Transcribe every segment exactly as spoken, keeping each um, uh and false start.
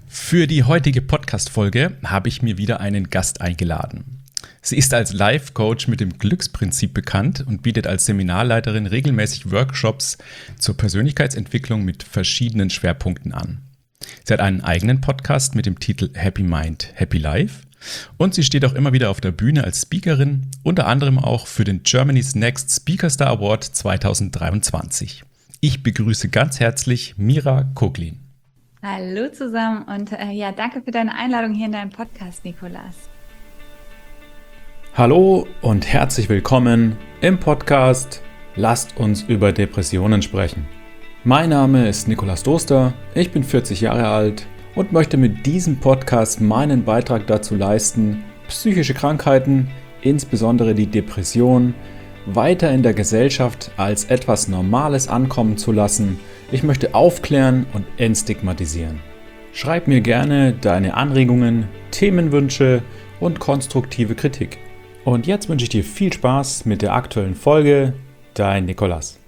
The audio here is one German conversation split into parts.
Für die heutige Podcast-Folge habe ich mir wieder einen Gast eingeladen. Sie ist als Life-Coach mit dem Glücksprinzip bekannt und bietet als Seminarleiterin regelmäßig Workshops zur Persönlichkeitsentwicklung mit verschiedenen Schwerpunkten an. Sie hat einen eigenen Podcast mit dem Titel Happy Mind, Happy Life und sie steht auch immer wieder auf der Bühne als Speakerin, unter anderem auch für den Germany's Next Speaker Star Award zwanzig dreiundzwanzig. Ich begrüße ganz herzlich Mira Koglin. Hallo zusammen und äh, ja, danke für deine Einladung hier in deinem Podcast, Nikolas. Hallo und herzlich willkommen im Podcast Lasst uns über Depressionen sprechen. Mein Name ist Nikolas Doster, ich bin vierzig Jahre alt und möchte mit diesem Podcast meinen Beitrag dazu leisten, psychische Krankheiten, insbesondere die Depression, weiter in der Gesellschaft als etwas Normales ankommen zu lassen. Ich möchte aufklären und entstigmatisieren. Schreib mir gerne deine Anregungen, Themenwünsche und konstruktive Kritik. Und jetzt wünsche ich dir viel Spaß mit der aktuellen Folge. Dein Nikolas.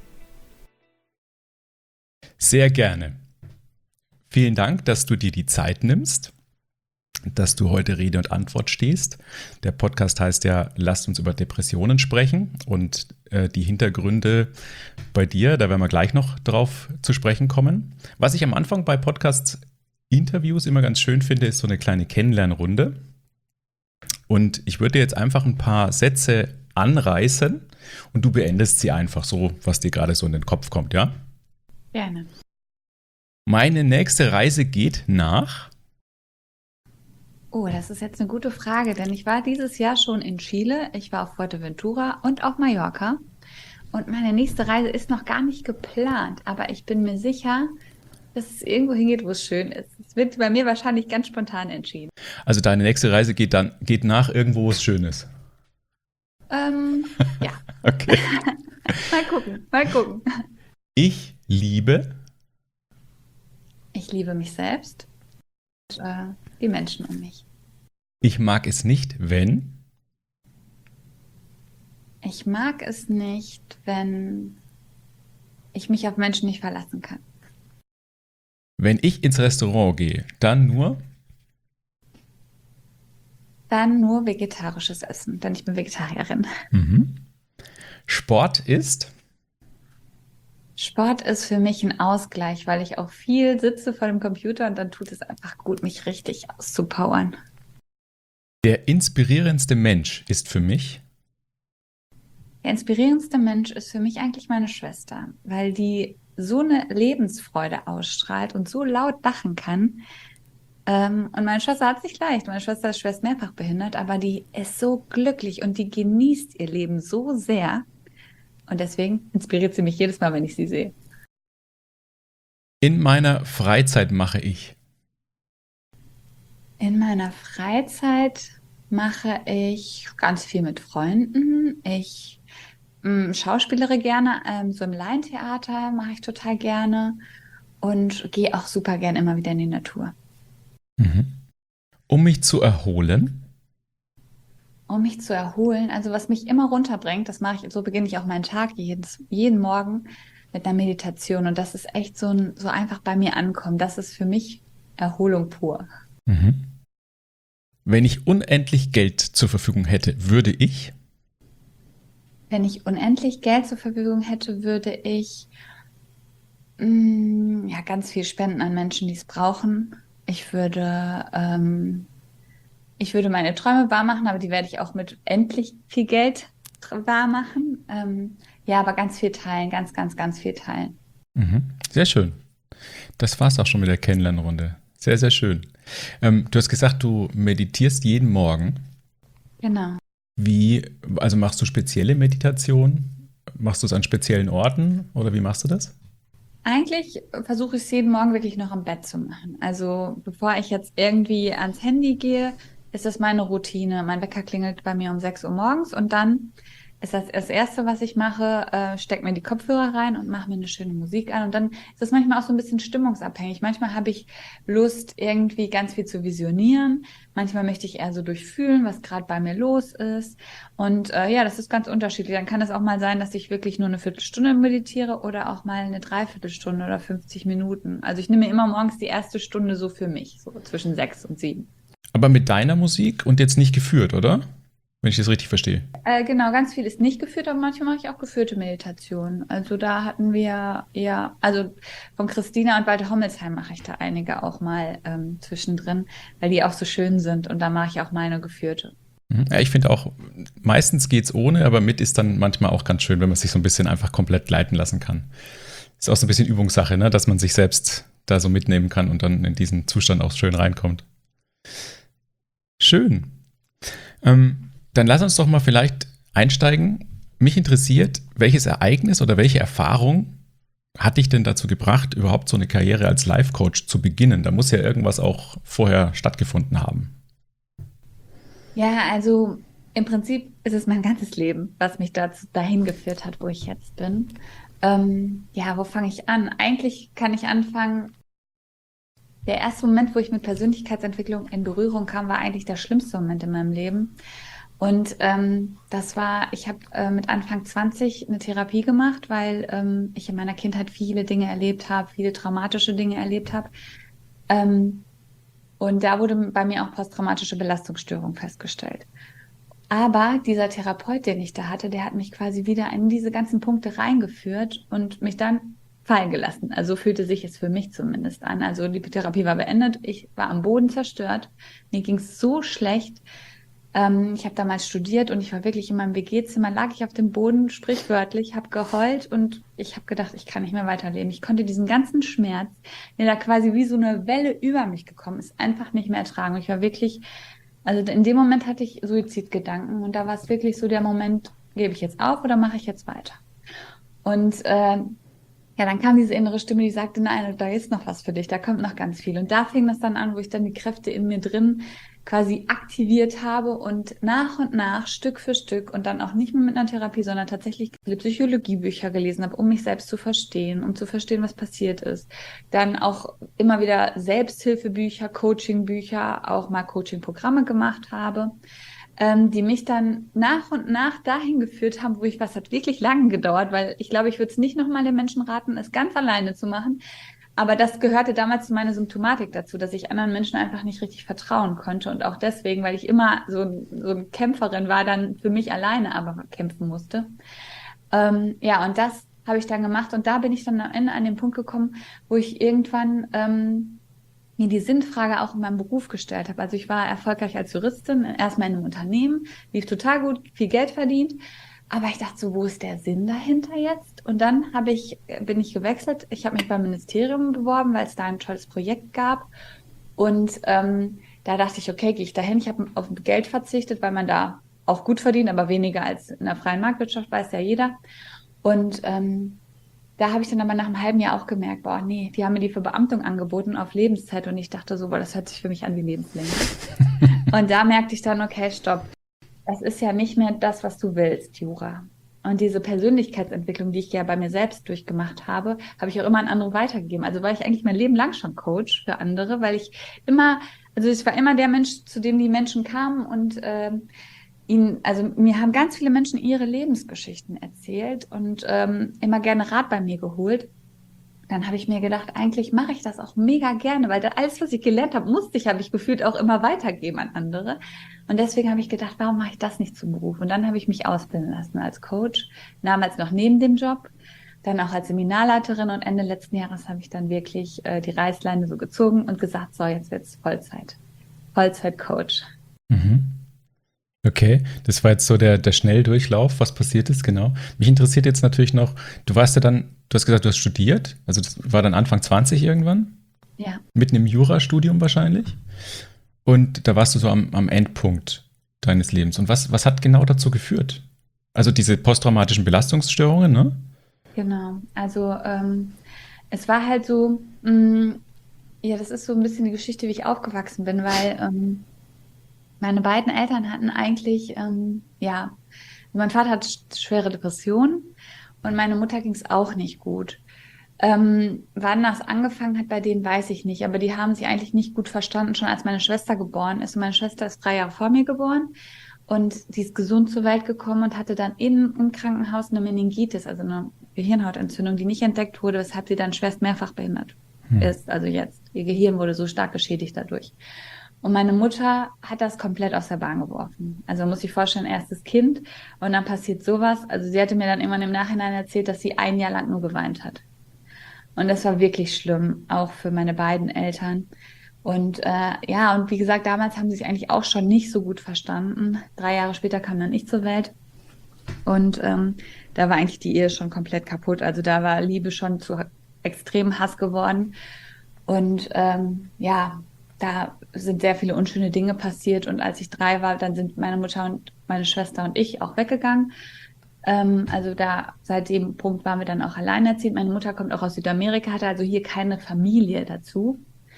Sehr gerne. Vielen Dank, dass du dir die Zeit nimmst, dass du heute Rede und Antwort stehst. Der Podcast heißt ja, lasst uns über Depressionen sprechen und äh, die Hintergründe bei dir, da werden wir gleich noch drauf zu sprechen kommen. Was ich am Anfang bei Podcast-Interviews immer ganz schön finde, ist so eine kleine Kennenlernrunde. Und ich würde jetzt einfach ein paar Sätze anreißen und du beendest sie einfach so, was dir gerade so in den Kopf kommt, ja? Gerne. Meine nächste Reise geht nach... Oh, das ist jetzt eine gute Frage, denn ich war dieses Jahr schon in Chile, ich war auf Fuerteventura und auf Mallorca und meine nächste Reise ist noch gar nicht geplant, aber ich bin mir sicher, dass es irgendwo hingeht, wo es schön ist. Es wird bei mir wahrscheinlich ganz spontan entschieden. Also deine nächste Reise geht dann geht nach irgendwo, wo es schön ist? Ähm, ja. Okay. Mal gucken, mal gucken. Ich liebe... Ich liebe mich selbst und äh, die Menschen um mich. Ich mag es nicht, wenn... Ich mag es nicht, wenn ich mich auf Menschen nicht verlassen kann. Wenn ich ins Restaurant gehe, dann nur... Dann nur vegetarisches Essen, denn ich bin Vegetarierin. Mhm. Sport ist... Sport ist für mich ein Ausgleich, weil ich auch viel sitze vor dem Computer und dann tut es einfach gut, mich richtig auszupowern. Der inspirierendste Mensch ist für mich... Der inspirierendste Mensch ist für mich eigentlich meine Schwester, weil die so eine Lebensfreude ausstrahlt und so laut lachen kann. Ähm, und meine Schwester hat es nicht leicht. Meine Schwester ist schwerst mehrfach behindert, aber die ist so glücklich und die genießt ihr Leben so sehr. Und deswegen inspiriert sie mich jedes Mal, wenn ich sie sehe. In meiner Freizeit mache ich... In meiner Freizeit mache ich ganz viel mit Freunden. Ich mh, schauspielere gerne, ähm, so im Laientheater mache ich total gerne und gehe auch super gern immer wieder in die Natur. Mhm. Um mich zu erholen... Um mich zu erholen, also was mich immer runterbringt, das mache ich, so beginne ich auch meinen Tag jeden, jeden Morgen mit einer Meditation und das ist echt so, ein, so einfach bei mir ankommen. Das ist für mich Erholung pur. Mhm. Wenn ich unendlich Geld zur Verfügung hätte, würde ich... Wenn ich unendlich Geld zur Verfügung hätte, würde ich mh, ja, ganz viel spenden an Menschen, die es brauchen. Ich würde, ähm, ich würde meine Träume wahr machen, aber die werde ich auch mit endlich viel Geld wahr machen. Ähm, ja, aber ganz viel teilen, ganz, ganz, ganz viel teilen. Mhm. Sehr schön. Das war's auch schon mit der Kennenlernrunde. Sehr, sehr schön. Ähm, du hast gesagt, du meditierst jeden Morgen. Genau. Wie, also machst du spezielle Meditation? Machst du es an speziellen Orten oder wie machst du das? Eigentlich versuche ich es jeden Morgen wirklich noch im Bett zu machen. Also bevor ich jetzt irgendwie ans Handy gehe, ist das meine Routine. Mein Wecker klingelt bei mir um sechs Uhr morgens und dann ist das, das Erste, was ich mache, äh, steck mir die Kopfhörer rein und mache mir eine schöne Musik an. Und dann ist das manchmal auch so ein bisschen stimmungsabhängig. Manchmal habe ich Lust, irgendwie ganz viel zu visionieren. Manchmal möchte ich eher so durchfühlen, was gerade bei mir los ist. Und äh, ja, das ist ganz unterschiedlich. Dann kann es auch mal sein, dass ich wirklich nur eine Viertelstunde meditiere oder auch mal eine Dreiviertelstunde oder fünfzig Minuten. Also ich nehme mir immer morgens die erste Stunde so für mich, so zwischen sechs und sieben. Aber mit deiner Musik und jetzt nicht geführt, oder? Wenn ich das richtig verstehe. Äh, genau, ganz viel ist nicht geführt, aber manchmal mache ich auch geführte Meditationen. Also da hatten wir ja, also von Christina und Walter Hommelsheim mache ich da einige auch mal ähm, zwischendrin, weil die auch so schön sind und da mache ich auch meine geführte. Mhm. Ja, ich finde auch, meistens geht's ohne, aber mit ist dann manchmal auch ganz schön, wenn man sich so ein bisschen einfach komplett gleiten lassen kann. Ist auch so ein bisschen Übungssache, ne? Dass man sich selbst da so mitnehmen kann und dann in diesen Zustand auch schön reinkommt. Schön. Ähm, dann lass uns doch mal vielleicht einsteigen. Mich interessiert, welches Ereignis oder welche Erfahrung hat dich denn dazu gebracht, überhaupt so eine Karriere als Life-Coach zu beginnen? Da muss ja irgendwas auch vorher stattgefunden haben. Ja, also im Prinzip ist es mein ganzes Leben, was mich dazu dahin geführt hat, wo ich jetzt bin. Ähm, ja, wo fange ich an? Eigentlich kann ich anfangen. Der erste Moment, wo ich mit Persönlichkeitsentwicklung in Berührung kam, war eigentlich der schlimmste Moment in meinem Leben. Und ähm, das war, ich habe äh, mit Anfang zwanzig eine Therapie gemacht, weil ähm, ich in meiner Kindheit viele Dinge erlebt habe, viele traumatische Dinge erlebt habe. Ähm, und da wurde bei mir auch posttraumatische Belastungsstörung festgestellt. Aber dieser Therapeut, den ich da hatte, der hat mich quasi wieder in diese ganzen Punkte reingeführt und mich dann fallen gelassen. Also so fühlte sich es für mich zumindest an. Also die Therapie war beendet, ich war am Boden zerstört, mir ging es so schlecht. Ähm, ich habe damals studiert und ich war wirklich in meinem W G-Zimmer, lag ich auf dem Boden, sprichwörtlich, habe geheult und ich habe gedacht, ich kann nicht mehr weiterleben. Ich konnte diesen ganzen Schmerz, der da quasi wie so eine Welle über mich gekommen ist, einfach nicht mehr ertragen. Ich war wirklich, also in dem Moment hatte ich Suizidgedanken und da war es wirklich so der Moment, gebe ich jetzt auf oder mache ich jetzt weiter? Und äh, ja, dann kam diese innere Stimme, die sagte, nein, da ist noch was für dich, da kommt noch ganz viel. Und da fing das dann an, wo ich dann die Kräfte in mir drin quasi aktiviert habe und nach und nach, Stück für Stück und dann auch nicht mehr mit einer Therapie, sondern tatsächlich viele Psychologiebücher gelesen habe, um mich selbst zu verstehen, um zu verstehen, was passiert ist. Dann auch immer wieder Selbsthilfebücher, Coachingbücher, auch mal Coachingprogramme gemacht habe, ähm, die mich dann nach und nach dahin geführt haben, wo ich, was hat wirklich lange gedauert, weil ich glaube, ich würde es nicht nochmal den Menschen raten, es ganz alleine zu machen. Aber das gehörte damals zu meiner Symptomatik dazu, dass ich anderen Menschen einfach nicht richtig vertrauen konnte. Und auch deswegen, weil ich immer so, so eine Kämpferin war, dann für mich alleine aber kämpfen musste. Ähm, ja, und das habe ich dann gemacht. Und da bin ich dann am Ende an den Punkt gekommen, wo ich irgendwann ähm, mir die Sinnfrage auch in meinem Beruf gestellt habe. Also ich war erfolgreich als Juristin, erstmal in einem Unternehmen, lief total gut, viel Geld verdient. Aber ich dachte so, wo ist der Sinn dahinter jetzt? Und dann habe ich, bin ich gewechselt. Ich habe mich beim Ministerium beworben, weil es da ein tolles Projekt gab. Und ähm, da dachte ich, okay, gehe ich dahin. Ich habe auf Geld verzichtet, weil man da auch gut verdient, aber weniger als in der freien Marktwirtschaft, weiß ja jeder. Und ähm, da habe ich dann aber nach einem halben Jahr auch gemerkt, boah, nee, die haben mir die Verbeamtung angeboten auf Lebenszeit und ich dachte so, boah, das hört sich für mich an wie lebenslänglich. Und da merkte ich dann, okay, stopp, das ist ja nicht mehr das, was du willst, Jura. Und diese Persönlichkeitsentwicklung, die ich ja bei mir selbst durchgemacht habe, habe ich auch immer an andere weitergegeben. Also war ich eigentlich mein Leben lang schon Coach für andere, weil ich immer, also ich war immer der Mensch, zu dem die Menschen kamen und ähm, ihnen, also mir haben ganz viele Menschen ihre Lebensgeschichten erzählt und ähm, immer gerne Rat bei mir geholt. Dann habe ich mir gedacht, eigentlich mache ich das auch mega gerne, weil da alles, was ich gelernt habe, musste ich, habe ich gefühlt auch immer weitergeben an andere. Und deswegen habe ich gedacht, warum mache ich das nicht zum Beruf? Und dann habe ich mich ausbilden lassen als Coach, damals noch neben dem Job, dann auch als Seminarleiterin und Ende letzten Jahres habe ich dann wirklich äh, die Reißleine so gezogen und gesagt, so, jetzt wird's Vollzeit. Vollzeit-Coach. Mhm. Okay, das war jetzt so der, der Schnelldurchlauf, was passiert ist, genau. Mich interessiert jetzt natürlich noch, du warst ja dann, du hast gesagt, du hast studiert, also das war dann Anfang zwanzig irgendwann, Ja. mitten im Jurastudium wahrscheinlich. Und da warst du so am, am Endpunkt deines Lebens. Und was, was hat genau dazu geführt? Also diese posttraumatischen Belastungsstörungen, ne? Genau, also ähm, es war halt so, mh, ja, das ist so ein bisschen die Geschichte, wie ich aufgewachsen bin, weil ähm, meine beiden Eltern hatten eigentlich, ähm, ja, Mein Vater hat sch- schwere Depressionen und meine Mutter ging es auch nicht gut. Ähm, wann das angefangen hat, bei denen weiß ich nicht, aber die haben sich eigentlich nicht gut verstanden, schon als meine Schwester geboren ist. Und meine Schwester ist drei Jahre vor mir geboren und die ist gesund zur Welt gekommen und hatte dann in, im Krankenhaus eine Meningitis, also eine Gehirnhautentzündung, die nicht entdeckt wurde, weshalb sie dann schwerst mehrfach behindert Hm. ist. Also jetzt, ihr Gehirn wurde so stark geschädigt dadurch. Und meine Mutter hat das komplett aus der Bahn geworfen. Also man muss sich vorstellen, erstes Kind und dann passiert sowas. Also sie hatte mir dann irgendwann im Nachhinein erzählt, dass sie ein Jahr lang nur geweint hat. Und das war wirklich schlimm, auch für meine beiden Eltern. Und äh, ja, und wie gesagt, damals haben sie sich eigentlich auch schon nicht so gut verstanden. Drei Jahre später kam dann ich zur Welt. Und ähm, da war eigentlich die Ehe schon komplett kaputt. Also da war Liebe schon zu extremem Hass geworden. Und ähm, ja, da sind sehr viele unschöne Dinge passiert. Und als ich drei war, dann sind meine Mutter und meine Schwester und ich auch weggegangen. Ähm, also da, seit dem Punkt waren wir dann auch alleinerziehend. Meine Mutter kommt auch aus Südamerika, hatte also hier keine Familie dazu.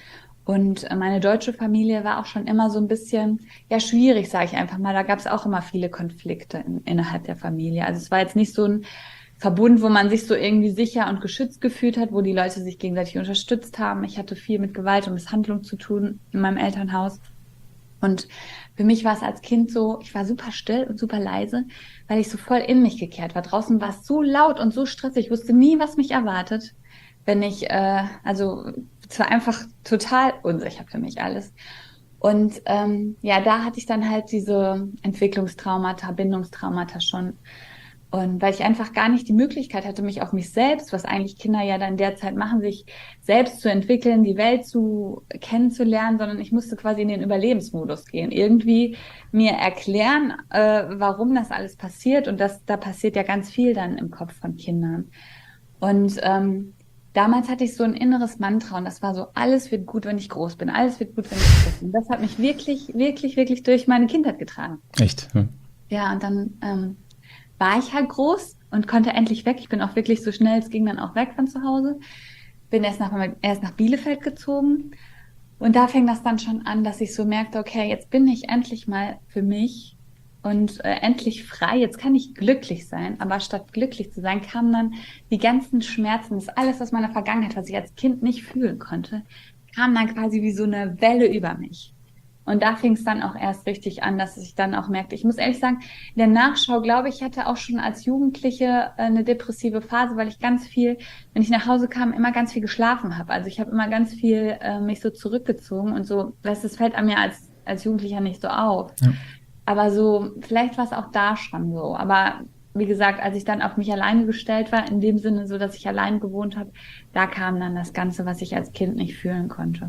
Und äh, meine deutsche Familie war auch schon immer so ein bisschen, ja, schwierig, sage ich einfach mal. Da gab es auch immer viele Konflikte in, innerhalb der Familie. Also es war jetzt nicht so ein Verbund, wo man sich so irgendwie sicher und geschützt gefühlt hat, wo die Leute sich gegenseitig unterstützt haben. Ich hatte viel mit Gewalt und Misshandlung zu tun in meinem Elternhaus. Und für mich war es als Kind so, ich war super still und super leise, weil ich so voll in mich gekehrt war. Draußen war es so laut und so stressig. Ich wusste nie, was mich erwartet, wenn ich, äh, also es war einfach total unsicher für mich alles. Und ähm, ja, da hatte ich dann halt diese Entwicklungstraumata, Bindungstraumata schon. Und weil ich einfach gar nicht die Möglichkeit hatte, mich auf mich selbst, was eigentlich Kinder ja dann derzeit machen, sich selbst zu entwickeln, die Welt zu kennenzulernen, sondern ich musste quasi in den Überlebensmodus gehen. Irgendwie mir erklären, äh, warum das alles passiert. Und das, da passiert ja ganz viel dann im Kopf von Kindern. Und ähm, damals hatte ich so ein inneres Mantra und das war so, alles wird gut, wenn ich groß bin. Alles wird gut, wenn ich groß bin. Das hat mich wirklich, wirklich, wirklich durch meine Kindheit getragen. Echt? Ja. Ja, und dann ähm, war ich halt groß und konnte endlich weg. Ich bin auch wirklich so schnell, es ging dann auch weg von zu Hause. Bin erst nach, erst nach Bielefeld gezogen. Und da fing das dann schon an, dass ich so merkte, okay, jetzt bin ich endlich mal für mich und äh, endlich frei. Jetzt kann ich glücklich sein. Aber statt glücklich zu sein, kamen dann die ganzen Schmerzen, das alles aus meiner Vergangenheit, was ich als Kind nicht fühlen konnte, kam dann quasi wie so eine Welle über mich. Und da fing es dann auch erst richtig an, dass ich dann auch merkte, ich muss ehrlich sagen, in der Nachschau, glaube ich, hatte auch schon als Jugendliche eine depressive Phase, weil ich ganz viel, wenn ich nach Hause kam, immer ganz viel geschlafen habe. Also ich habe immer ganz viel äh, mich so zurückgezogen und so, das, das fällt an mir als, als Jugendlicher nicht so auf. Ja. Aber so, vielleicht war es auch da schon so. Aber wie gesagt, als ich dann auf mich alleine gestellt war, in dem Sinne so, dass ich allein gewohnt habe, da kam dann das Ganze, was ich als Kind nicht fühlen konnte.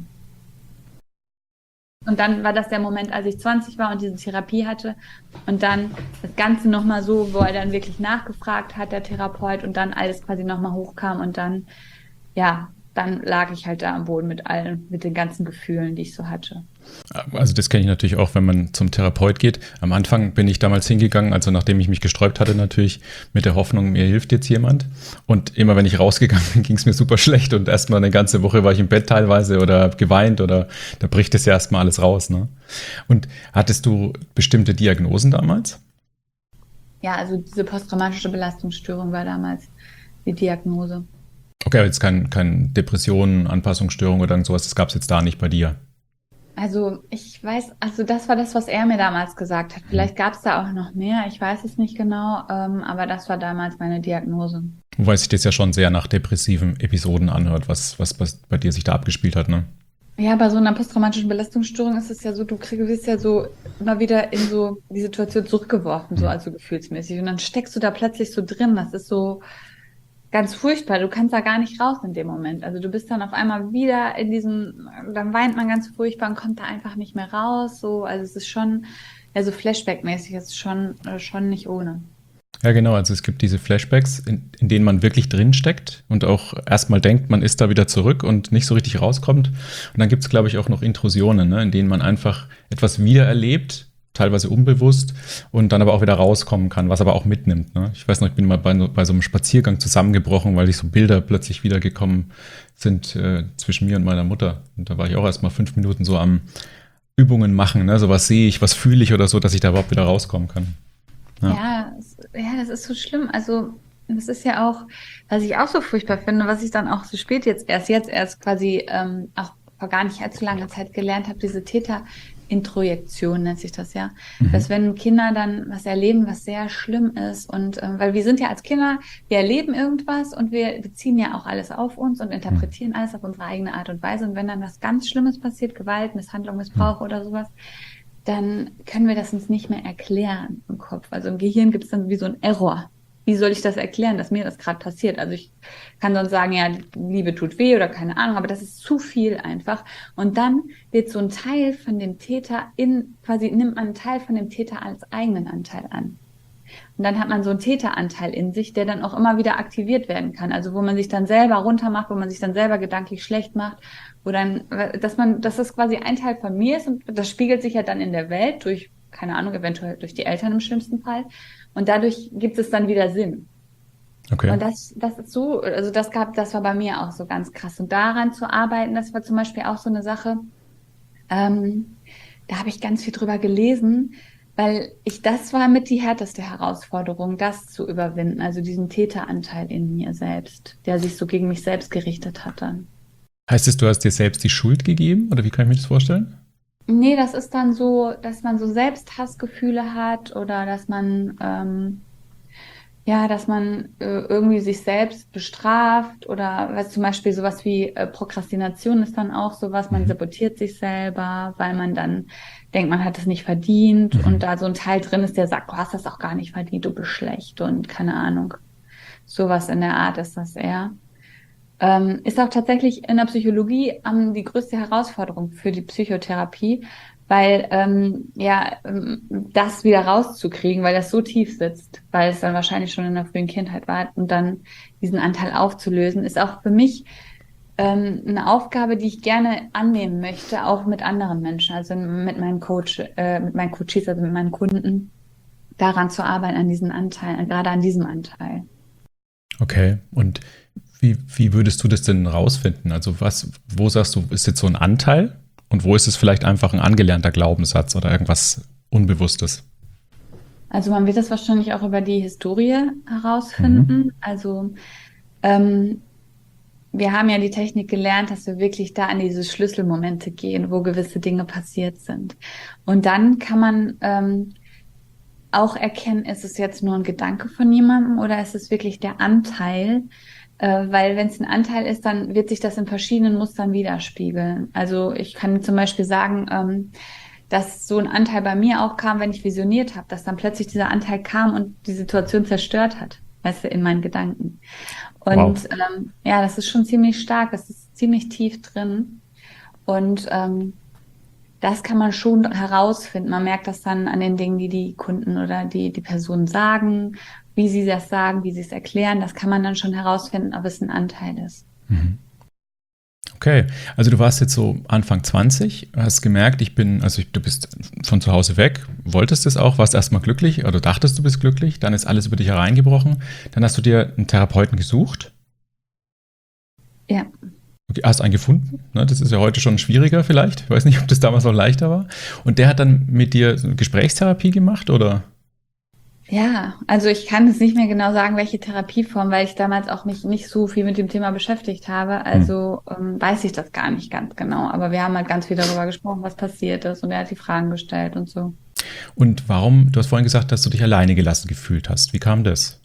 Und dann war das der Moment, als ich zwanzig war und diese Therapie hatte. Und dann das Ganze nochmal so, wo er dann wirklich nachgefragt hat, der Therapeut, und dann alles quasi nochmal hochkam. Und dann, ja, dann lag ich halt da am Boden mit allen, mit den ganzen Gefühlen, die ich so hatte. Also das kenne ich natürlich auch, wenn man zum Therapeut geht. Am Anfang bin ich damals hingegangen, also nachdem ich mich gesträubt hatte natürlich, mit der Hoffnung, mir hilft jetzt jemand. Und immer wenn ich rausgegangen bin, ging es mir super schlecht und erstmal eine ganze Woche war ich im Bett teilweise oder hab geweint oder da bricht es ja erstmal alles raus. Ne? Und hattest du bestimmte Diagnosen damals? Ja, also diese posttraumatische Belastungsstörung war damals die Diagnose. Okay, aber jetzt keine kein Depressionen, Anpassungsstörung oder irgend sowas, das gab es jetzt da nicht bei dir. Also ich weiß, also das war das, was er mir damals gesagt hat. Vielleicht gab es da auch noch mehr, ich weiß es nicht genau, ähm, aber das war damals meine Diagnose. Wobei sich das ja schon sehr nach depressiven Episoden anhört, was, was bei dir sich da abgespielt hat, ne? Ja, bei so einer posttraumatischen Belastungsstörung ist es ja so, du kriegst, wirst ja so immer wieder in so die Situation zurückgeworfen, so also gefühlsmäßig. Und dann steckst du da plötzlich so drin. Das ist so ganz furchtbar. Du kannst da gar nicht raus in dem Moment. Also du bist dann auf einmal wieder in diesem, dann weint man ganz furchtbar und kommt da einfach nicht mehr raus. So, also es ist schon, ja, so Flashback-mäßig, es ist schon, schon nicht ohne. Ja, genau. Also es gibt diese Flashbacks, in, in denen man wirklich drinsteckt und auch erstmal denkt, man ist da wieder zurück und nicht so richtig rauskommt. Und dann gibt es, glaube ich, auch noch Intrusionen, ne, in denen man einfach etwas wiedererlebt, teilweise unbewusst, und dann aber auch wieder rauskommen kann, was aber auch mitnimmt. Ne? Ich weiß noch, ich bin mal bei, bei so einem Spaziergang zusammengebrochen, weil sich so Bilder plötzlich wiedergekommen sind äh, zwischen mir und meiner Mutter. Und da war ich auch erst mal fünf Minuten so am Übungen machen, ne? So was sehe ich, was fühle ich oder so, dass ich da überhaupt wieder rauskommen kann. Ja, ja, es ja, das ist so schlimm. Also, das ist ja auch, was ich auch so furchtbar finde, was ich dann auch so spät jetzt erst, jetzt erst quasi ähm, auch vor gar nicht allzu langer Zeit gelernt habe, diese Täterintrojektion nennt sich das ja. Mhm. Dass wenn Kinder dann was erleben, was sehr schlimm ist und ähm, weil wir sind ja als Kinder, wir erleben irgendwas und wir beziehen ja auch alles auf uns und Mhm. interpretieren alles auf unsere eigene Art und Weise. Und wenn dann was ganz Schlimmes passiert, Gewalt, Misshandlung, Mhm. Missbrauch oder sowas, dann können wir das uns nicht mehr erklären im Kopf. Also im Gehirn gibt es dann wie so ein Error. Wie soll ich das erklären, dass mir das gerade passiert? Also ich kann sonst sagen, ja, Liebe tut weh oder keine Ahnung, aber das ist zu viel einfach. Und dann wird so ein Teil von dem Täter in, quasi nimmt man einen Teil von dem Täter als eigenen Anteil an. Und dann hat man so einen Täteranteil in sich, der dann auch immer wieder aktiviert werden kann. Also wo man sich dann selber runtermacht, wo man sich dann selber gedanklich schlecht macht, wo dann, dass man, dass das quasi ein Teil von mir ist und das spiegelt sich ja dann in der Welt durch, keine Ahnung, eventuell durch die Eltern im schlimmsten Fall. Und dadurch gibt es dann wieder Sinn. Okay. Und das, das ist so, also das gab, das war bei mir auch so ganz krass. Und daran zu arbeiten, das war zum Beispiel auch so eine Sache, ähm, da habe ich ganz viel drüber gelesen, weil ich, das war mit die härteste Herausforderung, das zu überwinden, also diesen Täteranteil in mir selbst, der sich so gegen mich selbst gerichtet hat dann. Heißt es, du hast dir selbst die Schuld gegeben? Oder wie kann ich mir das vorstellen? Nee, das ist dann so, dass man so Selbsthassgefühle hat oder dass man, ähm, ja, dass man äh, irgendwie sich selbst bestraft oder was zum Beispiel sowas wie äh, Prokrastination ist dann auch sowas, man Mhm. sabotiert sich selber, weil man dann denkt, man hat es nicht verdient und Mhm. da so ein Teil drin ist, der sagt, du hast das auch gar nicht verdient, du bist schlecht und keine Ahnung. Sowas in der Art ist das eher. Ähm, ist auch tatsächlich in der Psychologie ähm, die größte Herausforderung für die Psychotherapie, weil ähm, ja ähm, das wieder rauszukriegen, weil das so tief sitzt, weil es dann wahrscheinlich schon in der frühen Kindheit war und dann diesen Anteil aufzulösen, ist auch für mich ähm, eine Aufgabe, die ich gerne annehmen möchte, auch mit anderen Menschen, also mit meinen Coach, äh, mit meinen Coaches, also mit meinen Kunden, daran zu arbeiten, an diesen Anteil, gerade an diesem Anteil. Okay. Und wie, wie würdest du das denn rausfinden? Also was, wo sagst du, ist jetzt so ein Anteil? Und wo ist es vielleicht einfach ein angelernter Glaubenssatz oder irgendwas Unbewusstes? Also man wird das wahrscheinlich auch über die Historie Mhm. herausfinden. Also ähm, wir haben ja die Technik gelernt, dass wir wirklich da an diese Schlüsselmomente gehen, wo gewisse Dinge passiert sind. Und dann kann man ähm, auch erkennen, ist es jetzt nur ein Gedanke von jemandem oder ist es wirklich der Anteil? Äh, weil wenn es ein Anteil ist, dann wird sich das in verschiedenen Mustern widerspiegeln. Also ich kann zum Beispiel sagen, ähm, dass so ein Anteil bei mir auch kam, wenn ich visioniert habe, dass dann plötzlich dieser Anteil kam und die Situation zerstört hat, weißt du, in meinen Gedanken. Wow. Und ähm, ja, das ist schon ziemlich stark, das ist ziemlich tief drin. Und ähm, das kann man schon herausfinden. Man merkt das dann an den Dingen, die die Kunden oder die, die Personen sagen, wie sie das sagen, wie sie es erklären. Das kann man dann schon herausfinden, ob es ein Anteil ist. Mhm. Okay, also du warst jetzt so Anfang zwanzig, hast gemerkt, ich bin, also ich, du bist von zu Hause weg, wolltest es auch, warst erstmal glücklich oder dachtest, du bist glücklich, dann ist alles über dich hereingebrochen, dann hast du dir einen Therapeuten gesucht. Ja. Okay, hast einen gefunden, ne? Das ist ja heute schon schwieriger vielleicht, ich weiß nicht, ob das damals noch leichter war. Und der hat dann mit dir so eine Gesprächstherapie gemacht oder? Ja, also ich kann es nicht mehr genau sagen, welche Therapieform, weil ich damals auch mich nicht so viel mit dem Thema beschäftigt habe. Hm. Also ähm, weiß ich das gar nicht ganz genau. Aber wir haben halt ganz viel darüber gesprochen, was passiert ist und er hat die Fragen gestellt und so. Und warum, du hast vorhin gesagt, dass du dich alleine gelassen gefühlt hast. Wie kam das?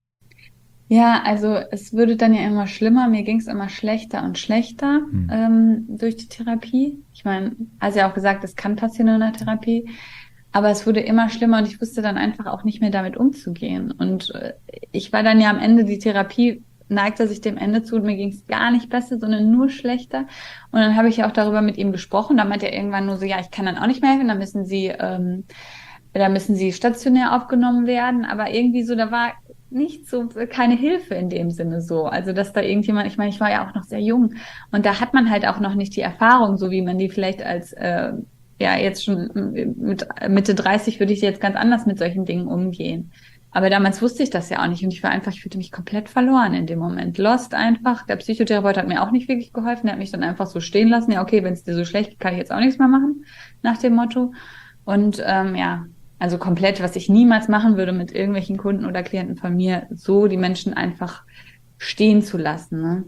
Ja, also es würde dann ja immer schlimmer. Mir ging es immer schlechter und schlechter Hm. ähm, durch die Therapie. Ich meine, also ja auch gesagt, es kann passieren in der Therapie. Aber es wurde immer schlimmer und ich wusste dann einfach auch nicht mehr damit umzugehen. Und äh, ich war dann ja am Ende, die Therapie neigte sich dem Ende zu und mir ging es gar nicht besser, sondern nur schlechter. Und dann habe ich ja auch darüber mit ihm gesprochen. Da meinte er irgendwann nur so, ja, ich kann dann auch nicht mehr helfen, da müssen Sie, ähm, da müssen Sie stationär aufgenommen werden. Aber irgendwie so, da war nicht so, keine Hilfe in dem Sinne so. Also, dass da irgendjemand, ich meine, ich war ja auch noch sehr jung und da hat man halt auch noch nicht die Erfahrung, so wie man die vielleicht als äh, ja, jetzt schon mit Mitte dreißig würde ich jetzt ganz anders mit solchen Dingen umgehen. Aber damals wusste ich das ja auch nicht und ich war einfach, ich fühlte mich komplett verloren in dem Moment. Lost einfach. Der Psychotherapeut hat mir auch nicht wirklich geholfen. Der hat mich dann einfach so stehen lassen. Ja, okay, wenn es dir so schlecht geht, kann ich jetzt auch nichts mehr machen, nach dem Motto. Und ähm, ja, Also komplett, was ich niemals machen würde mit irgendwelchen Kunden oder Klienten von mir, so die Menschen einfach stehen zu lassen. Ne?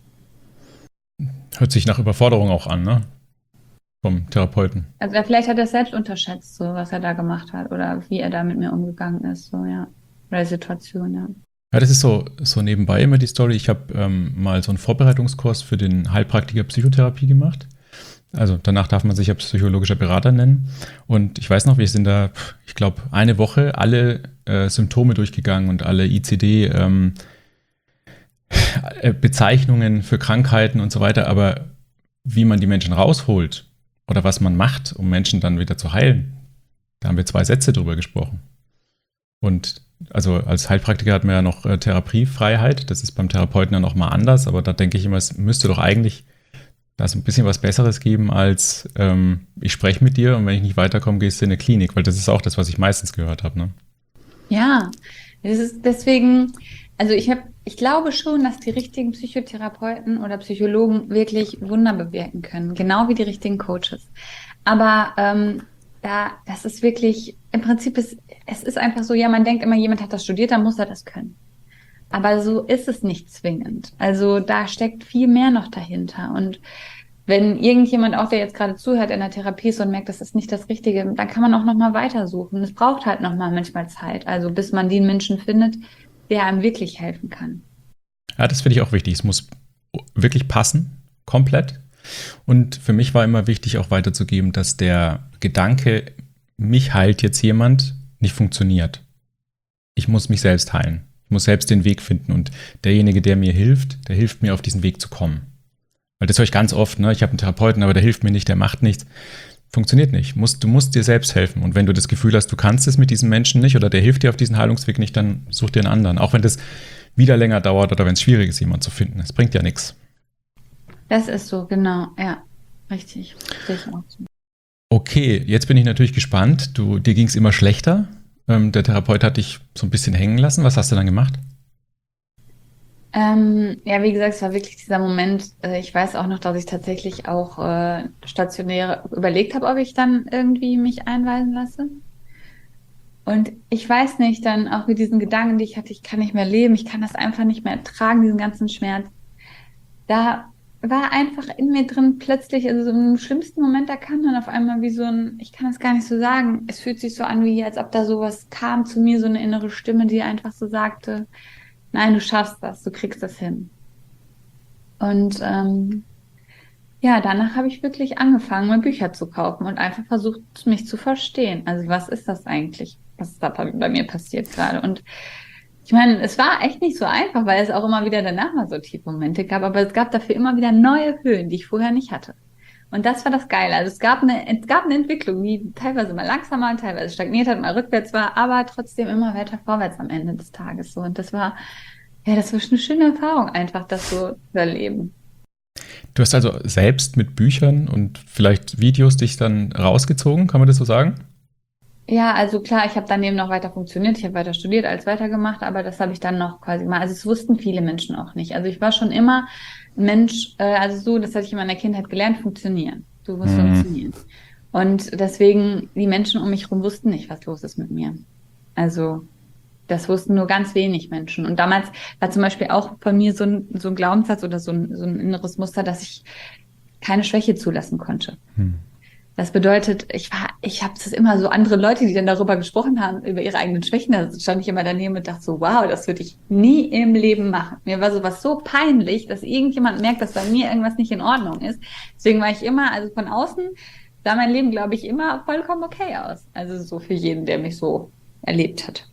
Hört sich nach Überforderung auch an, ne? Vom Therapeuten. Also vielleicht hat er es selbst unterschätzt, so was er da gemacht hat oder wie er da mit mir umgegangen ist, so ja. Oder die Situation, ja. Ja, das ist so, so nebenbei immer die Story. Ich habe ähm, mal so einen Vorbereitungskurs für den Heilpraktiker Psychotherapie gemacht. Also danach darf man sich ja psychologischer Berater nennen. Und ich weiß noch, wir sind da, ich glaube, eine Woche alle äh, Symptome durchgegangen und alle I C D ähm, Bezeichnungen für Krankheiten und so weiter. Aber wie man die Menschen rausholt oder was man macht, um Menschen dann wieder zu heilen, da haben wir zwei Sätze drüber gesprochen. Und also als Heilpraktiker hat man ja noch äh, Therapiefreiheit. Das ist beim Therapeuten ja noch mal anders. Aber da denke ich immer, es müsste doch eigentlich da so ein bisschen was Besseres geben als ähm, ich spreche mit dir und wenn ich nicht weiterkomme, gehst du in eine Klinik. Weil das ist auch das, was ich meistens gehört habe. Ne? Ja, das ist deswegen, also ich habe, ich glaube schon, dass die richtigen Psychotherapeuten oder Psychologen wirklich Wunder bewirken können, genau wie die richtigen Coaches. Aber ähm, da, das ist wirklich, im Prinzip ist, es ist einfach so, ja, man denkt immer, jemand hat das studiert, dann muss er das können. Aber so ist es nicht zwingend. Also da steckt viel mehr noch dahinter. Und wenn irgendjemand auch, der jetzt gerade zuhört, in der Therapie ist und merkt, das ist nicht das Richtige, dann kann man auch nochmal weitersuchen. Es braucht halt nochmal manchmal Zeit, also bis man den Menschen findet, der einem wirklich helfen kann. Ja, das finde ich auch wichtig. Es muss wirklich passen, komplett. Und für mich war immer wichtig, auch weiterzugeben, dass der Gedanke, mich heilt jetzt jemand, nicht funktioniert. Ich muss mich selbst heilen. Ich muss selbst den Weg finden. Und derjenige, der mir hilft, der hilft mir, auf diesen Weg zu kommen. Weil das höre ich ganz oft, ne? Ich habe einen Therapeuten, aber der hilft mir nicht, der macht nichts. Funktioniert nicht. Du musst dir selbst helfen. Und wenn du das Gefühl hast, du kannst es mit diesem Menschen nicht oder der hilft dir auf diesen Heilungsweg nicht, dann such dir einen anderen. Auch wenn das wieder länger dauert oder wenn es schwierig ist, jemanden zu finden. Es bringt ja nichts. Das ist so, genau. Ja, richtig. Sehe ich auch so. Okay, jetzt bin ich natürlich gespannt. Du, dir ging es immer schlechter. Ähm, der Therapeut hat dich so ein bisschen hängen lassen. Was hast du dann gemacht? Ähm, ja, wie gesagt, es war wirklich dieser Moment. Äh, ich weiß auch noch, dass ich tatsächlich auch äh, stationär überlegt habe, ob ich dann irgendwie mich einweisen lasse. Und ich weiß nicht, dann auch mit diesen Gedanken, die ich hatte, ich kann nicht mehr leben, ich kann das einfach nicht mehr ertragen, diesen ganzen Schmerz. Da war einfach in mir drin plötzlich, also so im schlimmsten Moment, da kam dann auf einmal wie so ein, ich kann das gar nicht so sagen, es fühlt sich so an, wie als ob da sowas kam zu mir, so eine innere Stimme, die einfach so sagte, nein, du schaffst das, du kriegst das hin. Und ähm, ja, danach habe ich wirklich angefangen, mir Bücher zu kaufen und einfach versucht, mich zu verstehen. Also was ist das eigentlich, was da bei mir passiert gerade? Und ich meine, es war echt nicht so einfach, weil es auch immer wieder danach mal so Tiefmomente gab, aber es gab dafür immer wieder neue Höhen, die ich vorher nicht hatte. Und das war das Geile. Also es gab eine, es gab eine Entwicklung, die teilweise mal langsamer, teilweise stagniert hat, mal rückwärts war, aber trotzdem immer weiter vorwärts am Ende des Tages so. Und das war, ja, das war eine schöne Erfahrung, einfach das so zu erleben. Du hast also selbst mit Büchern und vielleicht Videos dich dann rausgezogen, kann man das so sagen? Ja, also klar, ich habe daneben noch weiter funktioniert, ich habe weiter studiert als weitergemacht, aber das habe ich dann noch quasi mal, also es wussten viele Menschen auch nicht. Also ich war schon immer ein Mensch, äh, also so, das hatte ich in meiner Kindheit gelernt, funktionieren. Du musst Mhm. funktionieren. Und deswegen, die Menschen um mich herum wussten nicht, was los ist mit mir. Also das wussten nur ganz wenig Menschen. Und damals war zum Beispiel auch von mir so ein, so ein Glaubenssatz oder so ein, so ein inneres Muster, dass ich keine Schwäche zulassen konnte. Hm. Das bedeutet, ich war, ich habe das immer so andere Leute, die dann darüber gesprochen haben, über ihre eigenen Schwächen, da stand ich immer daneben und dachte so, wow, das würde ich nie im Leben machen. Mir war sowas so peinlich, dass irgendjemand merkt, dass bei mir irgendwas nicht in Ordnung ist. Deswegen war ich immer, also von außen sah mein Leben, glaube ich, immer vollkommen okay aus. Also so für jeden, der mich so erlebt hat.